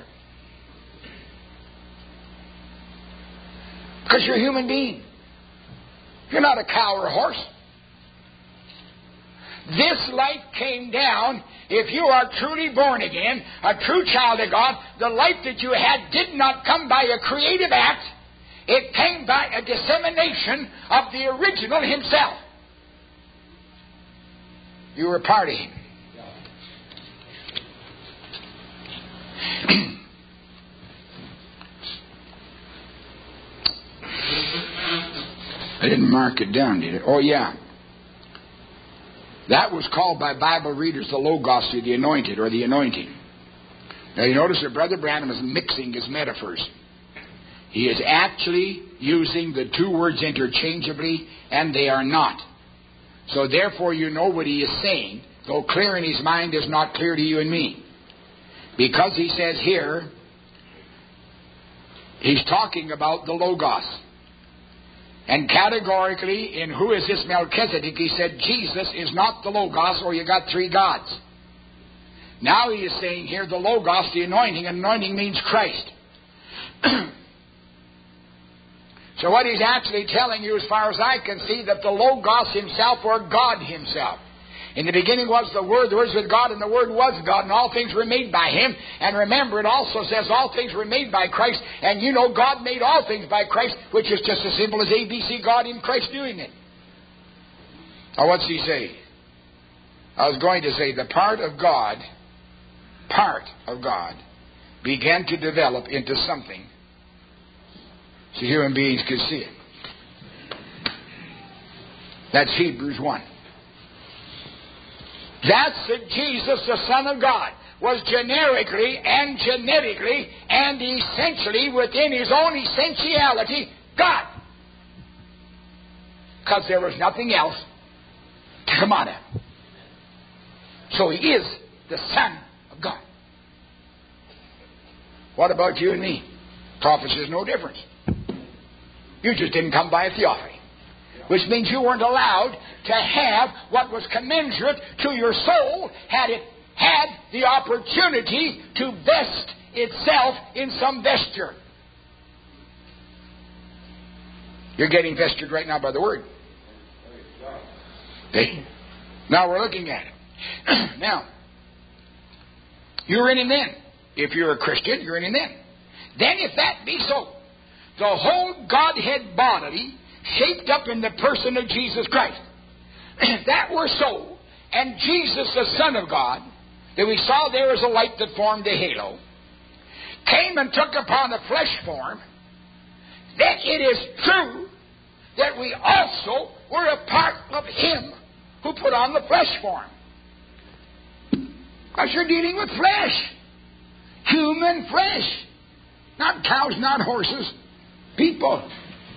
Because you're a human being. You're not a cow or a horse. This life came down. If you are truly born again, a true child of God, the life that you had did not come by a creative act. It came by a dissemination of the original himself. You were part of him. I didn't mark it down, did I? Oh, yeah. That was called by Bible readers the Logos, the anointed, or the anointing. Now you notice that Brother Branham is mixing his metaphors. He is actually using the two words interchangeably, and they are not. So therefore you know what he is saying, though clear in his mind is not clear to you and me. Because he says here, he's talking about the Logos. And categorically, in who is this Melchizedek, he said Jesus is not the Logos, or you got three gods. Now he is saying here the Logos, the anointing. Anointing means Christ. So what he's actually telling you, as far as I can see, that the Logos himself, or God himself. In the beginning was the Word, the Word was with God, and the Word was God, and all things were made by him. And remember, it also says all things were made by Christ, and you know God made all things by Christ, which is just as simple as A B C, God in Christ doing it. Now what's he say? I was going to say the part of God, part of God, began to develop into something so human beings could see it. That's Hebrews one. That's that Jesus, the Son of God, was generically and genetically and essentially within his own essentiality God. Because there was nothing else to come out of. So he is the Son of God. What about you and me? Prophecy is no difference. You just didn't come by a theophany. Which means you weren't allowed to have what was commensurate to your soul had it had the opportunity to vest itself in some vesture. You're getting vestured right now by the Word. See? Now we're looking at it. Now, you're in him then. If you're a Christian, you're in him then. Then if that be so, the whole Godhead bodily shaped up in the person of Jesus Christ. If that were so, And Jesus, the Son of God, that we saw there as a light that formed a halo, came and took upon a flesh form, then it is true that we also were a part of Him who put on the flesh form. Because you're dealing with flesh. Human flesh. Not cows, not horses. People.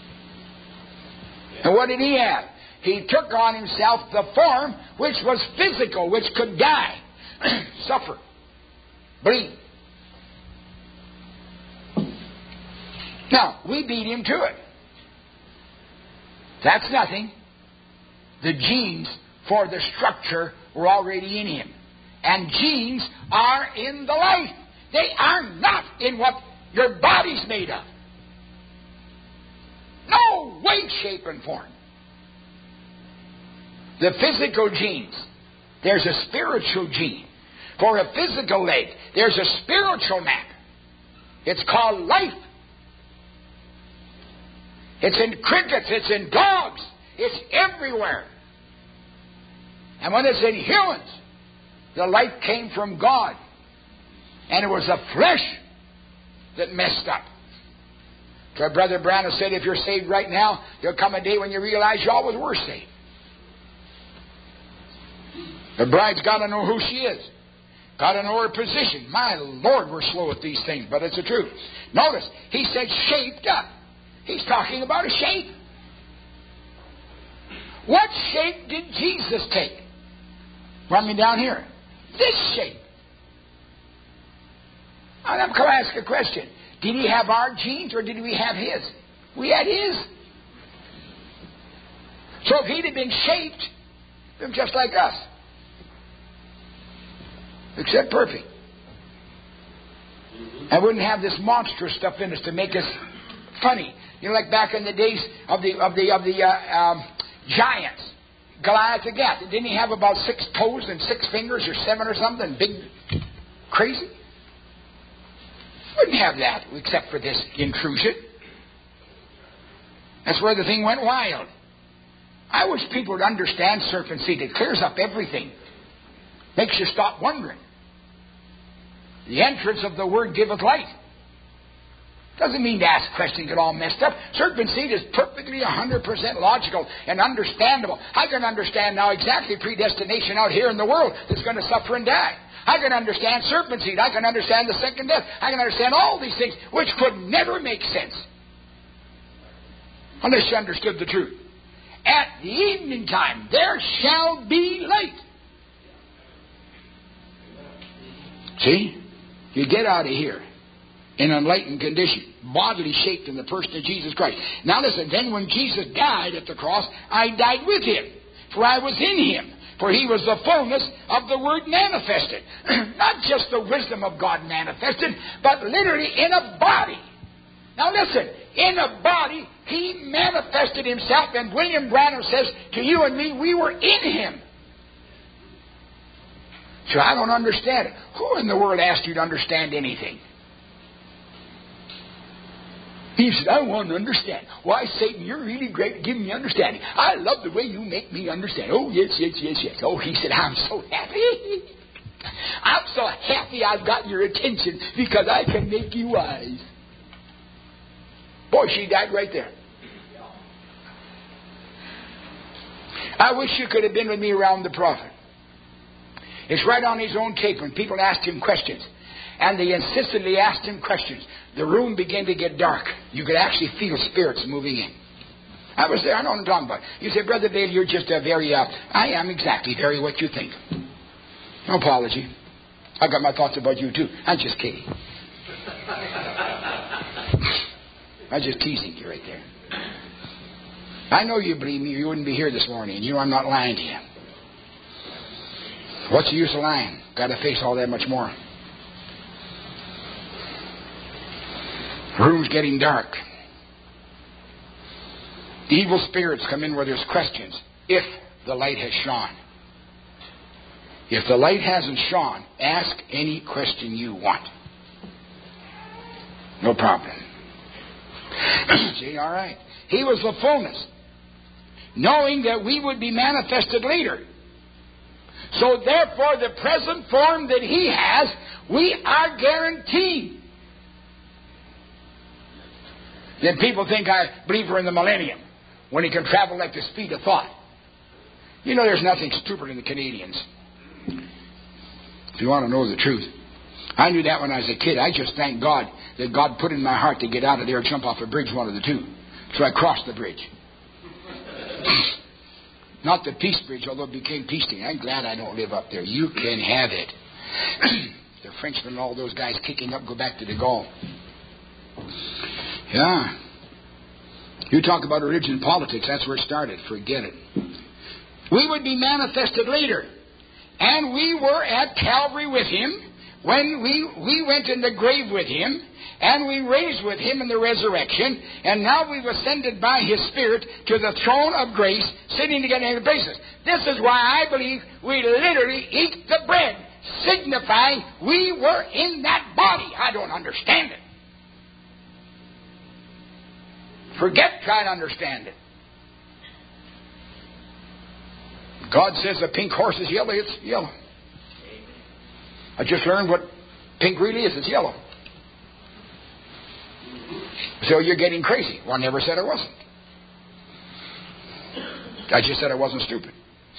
And what did He have? He took on Himself the form which was physical, which could die, suffer, bleed. Now, we beat Him to it. That's nothing. The genes for the structure were already in Him. And genes are in the life. They are not in what your body's made of. No way, shape, and form. The physical genes. There's a spiritual gene. For a physical leg, there's a spiritual knack. It's called life. It's in crickets. It's in dogs. It's everywhere. And when it's in humans, the life came from God. And it was the flesh that messed up. So Brother Branham said, if you're saved right now, there'll come a day when you realize you always were saved. The bride's got to know who she is. Got to know her position. My Lord, we're slow at these things, but it's the truth. Notice, he said shaped up. He's talking about a shape. What shape did Jesus take? Run me down here. This shape. I'm going to ask a question. Did He have our genes or did we have His? We had His. So if He'd have been shaped, He'd just like us. Except perfect. I wouldn't have this monstrous stuff in us to make us funny. You know, like back in the days of the of the of the uh, um, giants, Goliath the Gath. Didn't he have about six toes and six fingers or seven or something? Big, crazy. Wouldn't have that except for this intrusion. That's where the thing went wild. I wish people would understand serpent seed. It clears up everything. Makes you stop wondering. The entrance of the Word giveth light. Doesn't mean to ask questions, get all messed up. Serpent seed is perfectly one hundred percent logical and understandable. I can understand now exactly predestination out here in the world that's going to suffer and die. I can understand serpent seed. I can understand the second death. I can understand all these things which could never make sense unless you understood the truth. At the evening time there shall be light. See? You get out of here in an enlightened condition, bodily shaped in the person of Jesus Christ. Now listen, then when Jesus died at the cross, I died with Him, for I was in Him. For He was the fullness of the Word manifested. Not just the wisdom of God manifested, but literally in a body. Now listen, in a body, He manifested Himself, and William Branham says to you and me, we were in Him. So I don't understand it. Who in the world asked you to understand anything? He said, I want to understand. Why, Satan, you're really great at giving me understanding. I love the way you make me understand. Oh, yes, yes, yes, yes. Oh, he said, I'm so happy. I'm so happy I've got your attention because I can make you wise. Boy, she died right there. I wish you could have been with me around the prophet. It's right on his own tape when people asked him questions. And they insistently asked him questions. The room began to get dark. You could actually feel spirits moving in. I was there. I know what I'm talking about. You say, Brother Dale, you're just a very, uh, I am exactly very what you think. No apology. I've got my thoughts about you too. I'm just kidding. I'm just teasing you right there. I know you believe me. You wouldn't be here this morning. You know I'm not lying to you. What's the use of lying? Got to face all that much more. The room's getting dark. The evil spirits come in where there's questions. If the light has shone. If the light hasn't shone, ask any question you want. No problem. See, all right. He was the fullness. Knowing that we would be manifested later. So therefore, the present form that He has, we are guaranteed. Then people think I believe we're in the millennium, when He can travel at the speed of thought. You know, there's nothing stupid in the Canadians. If you want to know the truth. I knew that when I was a kid. I just thank God that God put in my heart to get out of there and jump off a bridge, one of the two. So I crossed the bridge. Not the Peace Bridge, although it became Peace-Ting. I'm glad I don't live up there. You can have it. The Frenchmen and all those guys kicking up go back to De Gaulle. Yeah. You talk about religion and politics, that's where it started. Forget it. We would be manifested later. And we were at Calvary with Him when we, we went in the grave with Him, and we raised with Him in the resurrection, and now we've ascended by His Spirit to the throne of grace, sitting together in places. This is why I believe we literally eat the bread, signifying we were in that body. I don't understand it. Forget trying to understand it. God says the pink horse is yellow, it's yellow. I just learned what pink really is. It's yellow. So you're getting crazy. Well, I never said I wasn't. I just said I wasn't stupid.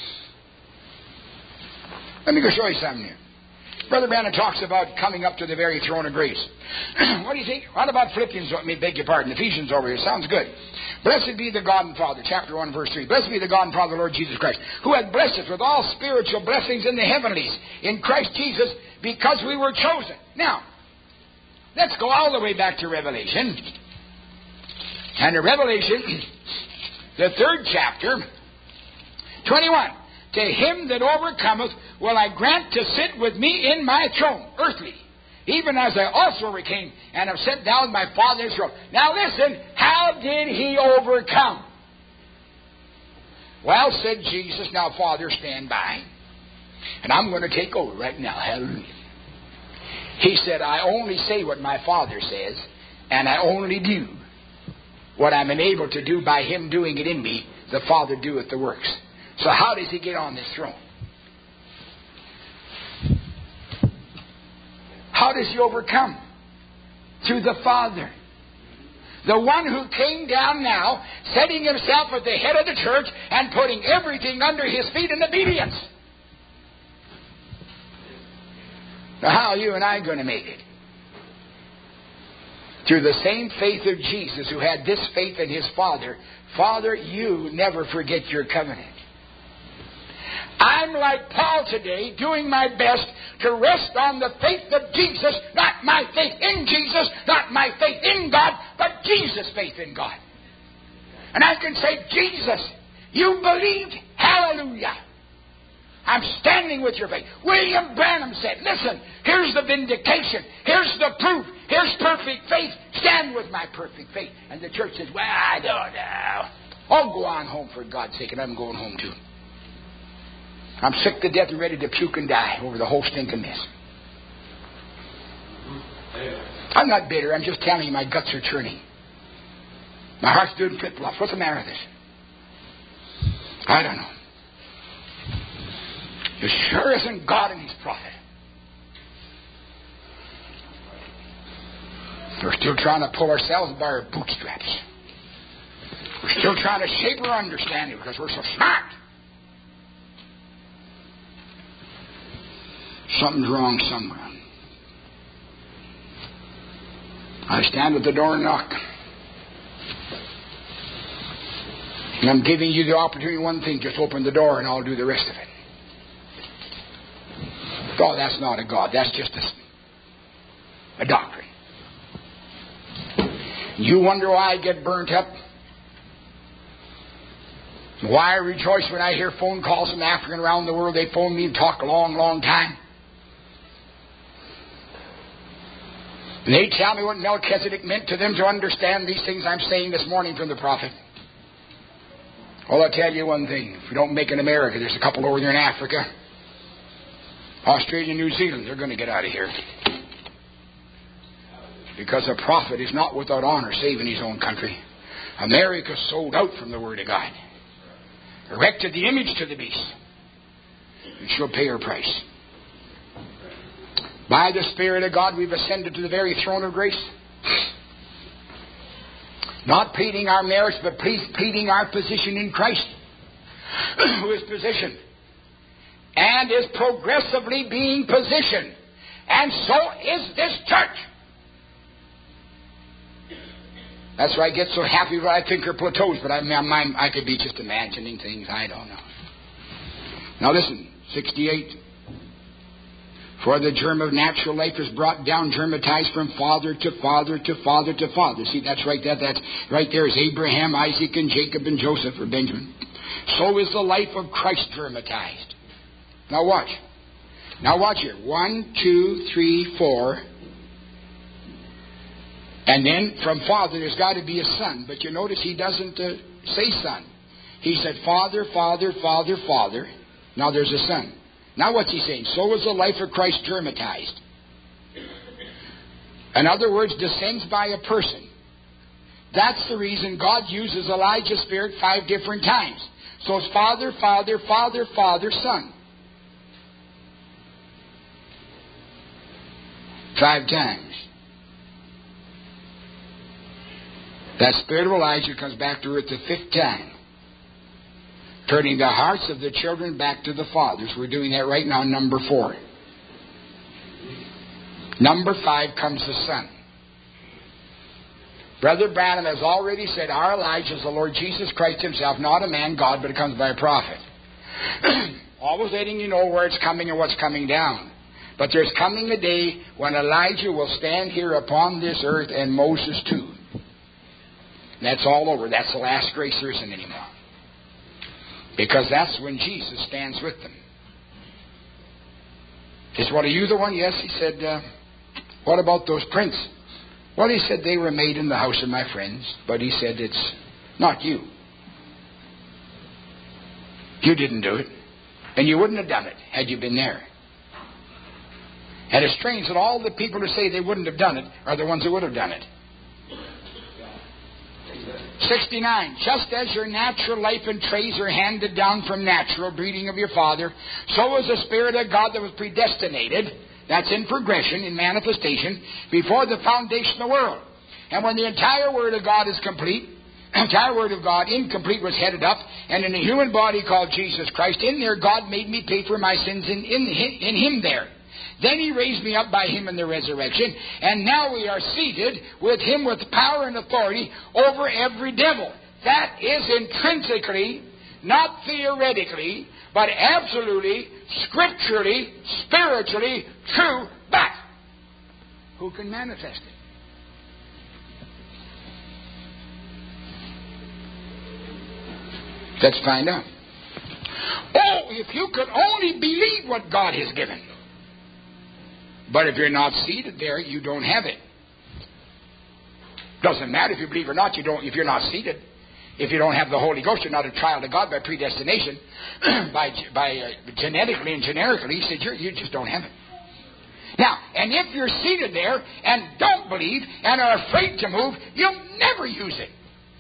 Let me go show you something here. Brother Branham talks about coming up to the very throne of grace. What do you think? What about Philippians? Let me beg your pardon. Ephesians over here. Sounds good. Blessed be the God and Father, chapter one, verse three. Blessed be the God and Father, Lord Jesus Christ, who hath blessed us with all spiritual blessings in the heavenlies in Christ Jesus, because we were chosen. Now, let's go all the way back to Revelation. And in Revelation, the third chapter, twenty-one. To him that overcometh will I grant to sit with me in my throne, earthly, even as I also overcame and have sat down in my Father's throne. Now listen, how did He overcome? Well, said Jesus, now Father, stand by. And I'm going to take over right now. Hallelujah. He said, I only say what my Father says, and I only do what I'm enabled to do by Him doing it in me. The Father doeth the works. So how does He get on this throne? How does He overcome? Through the Father. The one who came down now, setting Himself at the head of the church and putting everything under His feet in obedience. Now how are you and I going to make it? Through the same faith of Jesus, who had this faith in His Father. Father, you never forget your covenant. I'm like Paul today, doing my best to rest on the faith of Jesus, not my faith in Jesus, not my faith in God, but Jesus' faith in God. And I can say, Jesus, you believed, hallelujah. I'm standing with your faith. William Branham said, listen, here's the vindication, here's the proof, here's perfect faith, stand with my perfect faith. And the church says, well, I don't know. I'll go on home for God's sake, and I'm going home too. I'm sick to death and ready to puke and die over the whole stinking mess. I'm not bitter. I'm just telling you my guts are churning. My heart's doing flip-flops. What's the matter with this? I don't know. It sure isn't God and His prophet. We're still trying to pull ourselves by our bootstraps. We're still trying to shape our understanding because we're so smart. Something's wrong somewhere. I stand at the door and knock. And I'm giving you the opportunity, one thing, just open the door and I'll do the rest of it. Oh, that's not a God. That's just a, a doctrine. You wonder why I get burnt up? Why I rejoice when I hear phone calls from African around the world. They phone me and talk a long, long time. And they tell me what Melchizedek meant to them to understand these things I'm saying this morning from the prophet. Well, I'll tell you one thing. If we don't make it in America, there's a couple over there in Africa. Australia and New Zealand, they're going to get out of here. Because a prophet is not without honor, save in his own country. America sold out from the Word of God. Erected the image to the beast. and she'll pay her price. By the Spirit of God, we've ascended to the very throne of grace. Not pleading our merits, but pleading our position in Christ, who is positioned and is progressively being positioned. And so is this church. That's why I get so happy when I think her plateaus, but I, I, I could be just imagining things. I don't know. Now listen, sixty-eight. For the germ of natural life is brought down, germatized from father to father to father to father. See, that's right. That that's right there is Abraham, Isaac, and Jacob, and Joseph, or Benjamin. So is the life of Christ germatized. Now watch. Now watch here. One, two, three, four. And then from father, there's got to be a son. But you notice he doesn't uh, say son. He said father, father, father, father. Now there's a son. Now what's he saying? So is the life of Christ germatized. In other words, descends by a person. That's the reason God uses Elijah's spirit five different times. So it's father, father, father, father, son. Five times. That spirit of Elijah comes back to earth the fifth time, turning the hearts of the children back to the fathers. We're doing that right now, number four. Number five comes the Son. Brother Branham has already said our Elijah is the Lord Jesus Christ himself, not a man, God, but it comes by a prophet. Always letting you know where it's coming and what's coming down. But there's coming a day when Elijah will stand here upon this earth, and Moses too. That's all over. That's the last grace there isn't anymore. Because that's when Jesus stands with them. He said, well, are you the one? Yes. He said, uh, what about those prints? Well, he said, they were made in the house of my friends. But he said, it's not you. You didn't do it. And you wouldn't have done it had you been there. And it's strange that all the people who say they wouldn't have done it are the ones who would have done it. sixty-nine. Just as your natural life and traits are handed down from natural breeding of your father, so is the Spirit of God that was predestinated, that's in progression, in manifestation, before the foundation of the world. And when the entire Word of God is complete, the entire Word of God, incomplete, was headed up, and in a human body called Jesus Christ, in there God made me pay for my sins in, in, in Him there. Then He raised me up by Him in the resurrection, and now we are seated with Him with power and authority over every devil. That is intrinsically, not theoretically, but absolutely, scripturally, spiritually true. But who can manifest it? Let's find out. Oh, if you could only believe what God has given. But if you're not seated there, you don't have it. Doesn't matter if you believe or not. You don't. If you're not seated, if you don't have the Holy Ghost, you're not a child of God by predestination, by by uh, genetically and generically. He said you you just don't have it. Now, and if you're seated there and don't believe and are afraid to move, you'll never use it.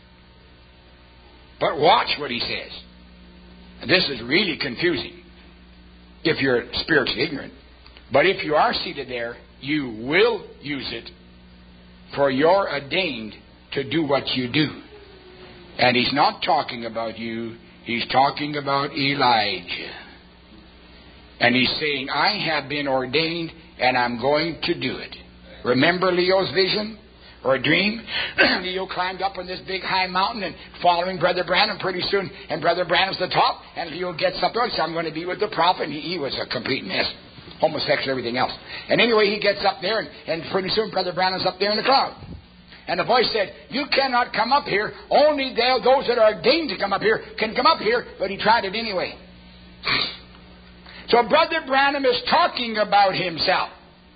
But watch what he says. And this is really confusing if you're spiritually ignorant. But if you are seated there, you will use it, for you're ordained to do what you do. And he's not talking about you. He's talking about Elijah. And he's saying, I have been ordained and I'm going to do it. Remember Leo's vision or dream? Leo climbed up on this big high mountain and following Brother Branham pretty soon. And Brother Branham's the top. And Leo gets up there and says, I'm going to be with the prophet. And he, he was a complete mess. Homosexual, everything else. And anyway, he gets up there, and, and pretty soon Brother Branham's up there in the cloud. And the voice said, you cannot come up here. Only those that are ordained to come up here can come up here. But he tried it anyway. So Brother Branham is talking about himself.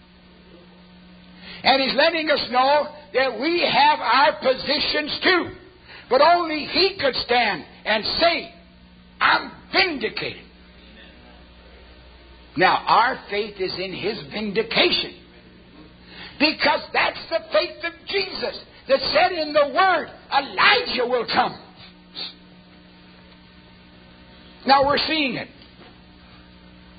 And he's letting us know that we have our positions too. But only he could stand and say, I'm vindicated. Now, our faith is in His vindication. Because that's the faith of Jesus that said in the Word, Elijah will come. Now we're seeing it.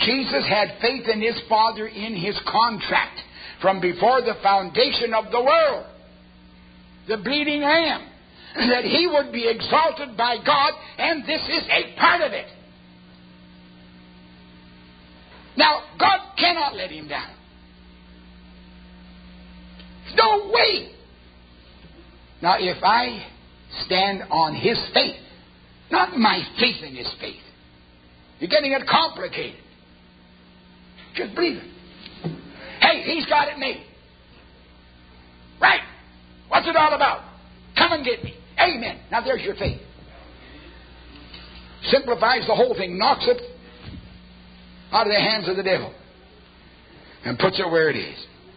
Jesus had faith in His Father in His contract from before the foundation of the world. The bleeding lamb. That He would be exalted by God, and this is a part of it. Now, God cannot let Him down. No way. Now, if I stand on His faith, not my faith in His faith, you're getting it complicated. Just believe it. Hey, He's got it made. Right. What's it all about? Come and get me. Amen. Now there's your faith. Simplifies the whole thing, knocks it out of the hands of the devil and puts it where it is.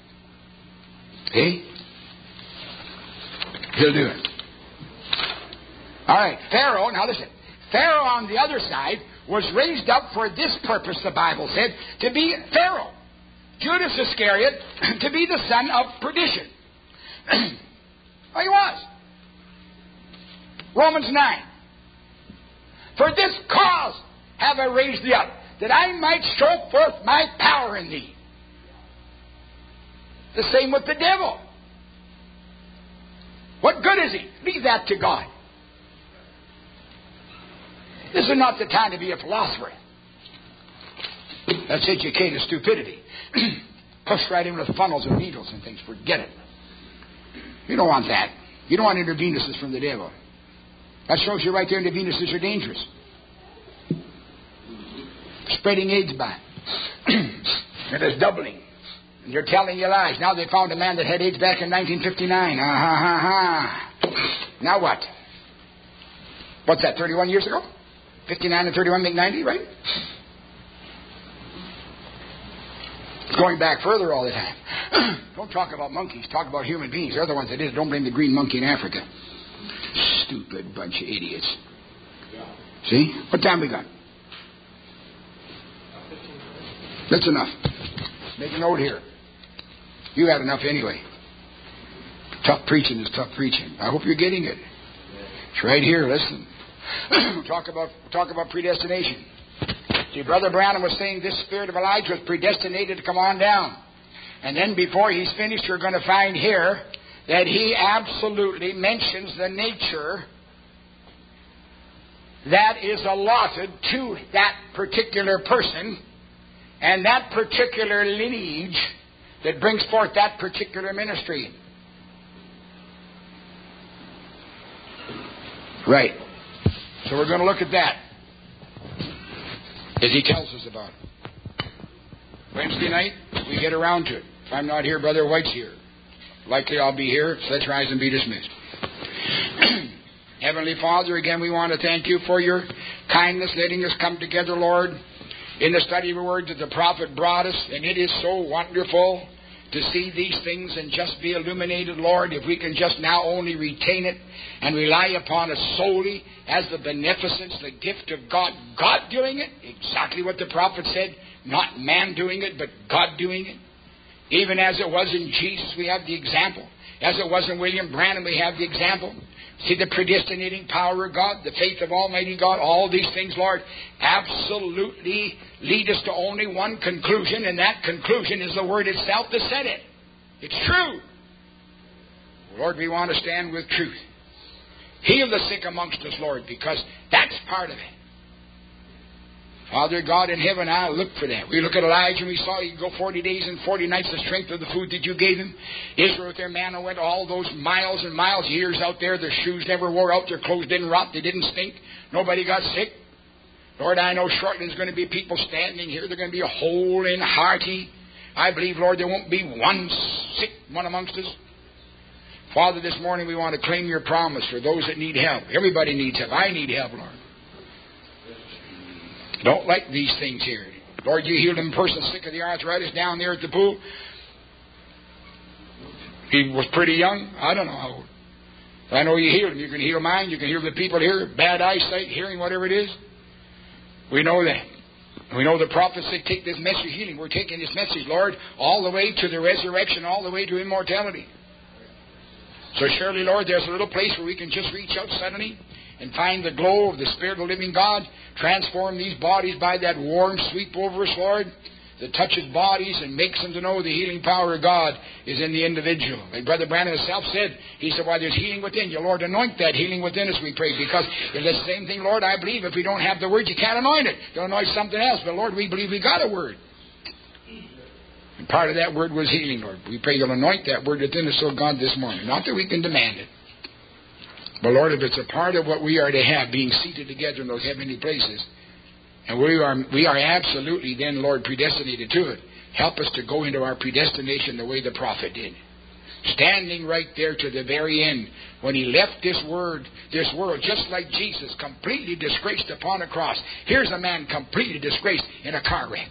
See? He'll do it. All right, Pharaoh, now listen. Pharaoh on the other side was raised up for this purpose, the Bible said, to be Pharaoh. Judas Iscariot to be the son of perdition. Oh, he was. Romans nine. For this cause have I raised thee up, that I might show forth my power in thee. The same with the devil. What good is he? Leave that to God. This is not the time to be a philosopher. That's educated stupidity. Push right in with funnels and needles and things. Forget it. You don't want that. You don't want intravenousness from the devil. That shows you right there intravenousness are dangerous. Spreading AIDS by. It is doubling. And they're telling you lies. Now they found a man that had AIDS back in nineteen fifty-nine. Ah, ha, ha, ha. Now what? What's that, thirty-one years ago? fifty-nine and thirty-one make ninety, right? It's going back further all the time. Don't talk about monkeys. Talk about human beings. They're the ones that did it. Don't blame the green monkey in Africa. Stupid bunch of idiots. See? What time we got? That's enough. Make a note here. You had enough anyway. Tough preaching is tough preaching. I hope you're getting it. It's right here. Listen. talk about talk about predestination. See, Brother Branham was saying this spirit of Elijah was predestinated to come on down. And then before he's finished, you're going to find here that he absolutely mentions the nature that is allotted to that particular person and that particular lineage that brings forth that particular ministry. Right. So we're going to look at that as he tells us about it. Wednesday night, we get around to it. If I'm not here, Brother White's here. Likely I'll be here. So let's rise and be dismissed. Heavenly Father, again we want to thank you for your kindness, letting us come together, Lord, in the study of the word that the prophet brought us. And it is so wonderful to see these things and just be illuminated, Lord, if we can just now only retain it and rely upon it solely as the beneficence, the gift of God. God doing it, exactly what the prophet said, not man doing it, but God doing it. Even as it was in Jesus, we have the example. As it was in William Branham, we have the example. See the predestinating power of God, the faith of Almighty God, all these things, Lord, absolutely lead us to only one conclusion, and that conclusion is the Word itself that said it. It's true. Lord, we want to stand with truth. Heal the sick amongst us, Lord, because that's part of it. Father God in heaven, I look for that. We look at Elijah and we saw he could go forty days and forty nights, the strength of the food that you gave him. Israel with their manna went all those miles and miles, years out there. Their shoes never wore out. Their clothes didn't rot. They didn't stink. Nobody got sick. Lord, I know shortly there's going to be people standing here. They're going to be a whole and hearty. I believe, Lord, there won't be one sick one amongst us. Father, this morning we want to claim your promise for those that need help. Everybody needs help. I need help, Lord. Don't like these things here. Lord, you healed a person sick of the arthritis down there at the pool. He was pretty young. I don't know how old. I know you healed him. You can heal mine. You can heal the people here. Bad eyesight, hearing, whatever it is. We know that. We know the prophets say, take this message of healing. We're taking this message, Lord, all the way to the resurrection, all the way to immortality. So surely, Lord, there's a little place where we can just reach out suddenly and find the glow of the Spirit of the living God. Transform these bodies by that warm sweep over us, Lord, that touches bodies and makes them to know the healing power of God is in the individual. Like Brother Branham himself said, he said, why, there's healing within you. Lord, anoint that healing within us, we pray, because it's the same thing, Lord, I believe if we don't have the word, you can't anoint it. You'll anoint something else. But, Lord, we believe we got a word. And part of that word was healing, Lord. We pray you'll anoint that word within us, oh God, this morning. Not that we can demand it. But, Lord, if it's a part of what we are to have, being seated together in those heavenly places, and we are we are absolutely then, Lord, predestinated to it, help us to go into our predestination the way the prophet did. Standing right there to the very end, when he left this word, this world, just like Jesus, completely disgraced upon a cross. Here's a man completely disgraced in a car wreck.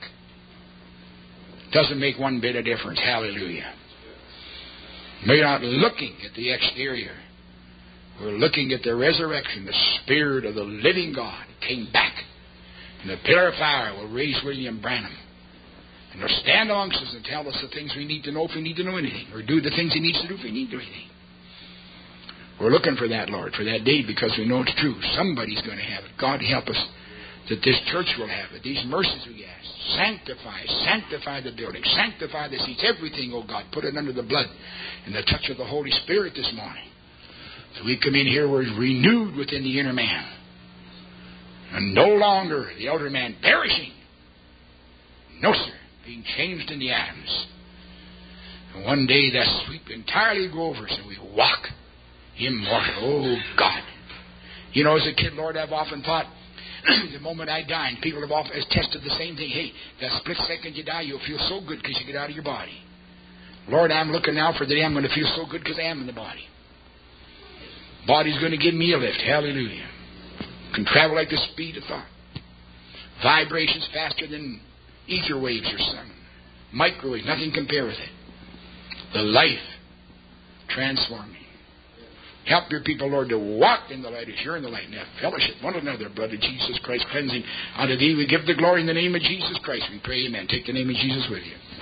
Doesn't make one bit of difference. Hallelujah. We're not looking at the exterior. We're looking at the resurrection. The Spirit of the living God came back. And the pillar of fire will raise William Branham. And he'll stand amongst us and tell us the things we need to know if we need to know anything. Or do the things he needs to do if we need to do anything. We're looking for that, Lord, for that day, because we know it's true. Somebody's going to have it. God help us that this church will have it. These mercies we ask. Sanctify, sanctify the building. Sanctify the seats. Everything, oh God. Put it under the blood and the touch of the Holy Spirit this morning. So we come in here, we're renewed within the inner man. And no longer the outer man perishing. No, sir. Being changed in the atoms. And one day that sweep entirely go over us and we walk immortal. Oh, God. You know, as a kid, Lord, I've often thought, the moment I die, and people have often tested the same thing. Hey, that split second you die, you'll feel so good because you get out of your body. Lord, I'm looking now for the day I'm going to feel so good because I am in the body. Body's going to give me a lift. Hallelujah. Can travel like the speed of thought. Vibrations faster than ether waves or sun. Microwave, nothing compare with it. The life transforming. Help your people, Lord, to walk in the light as you're in the light and have fellowship one another. Blood of Jesus Christ cleansing. Unto thee we give the glory in the name of Jesus Christ. We pray, amen. Take the name of Jesus with you.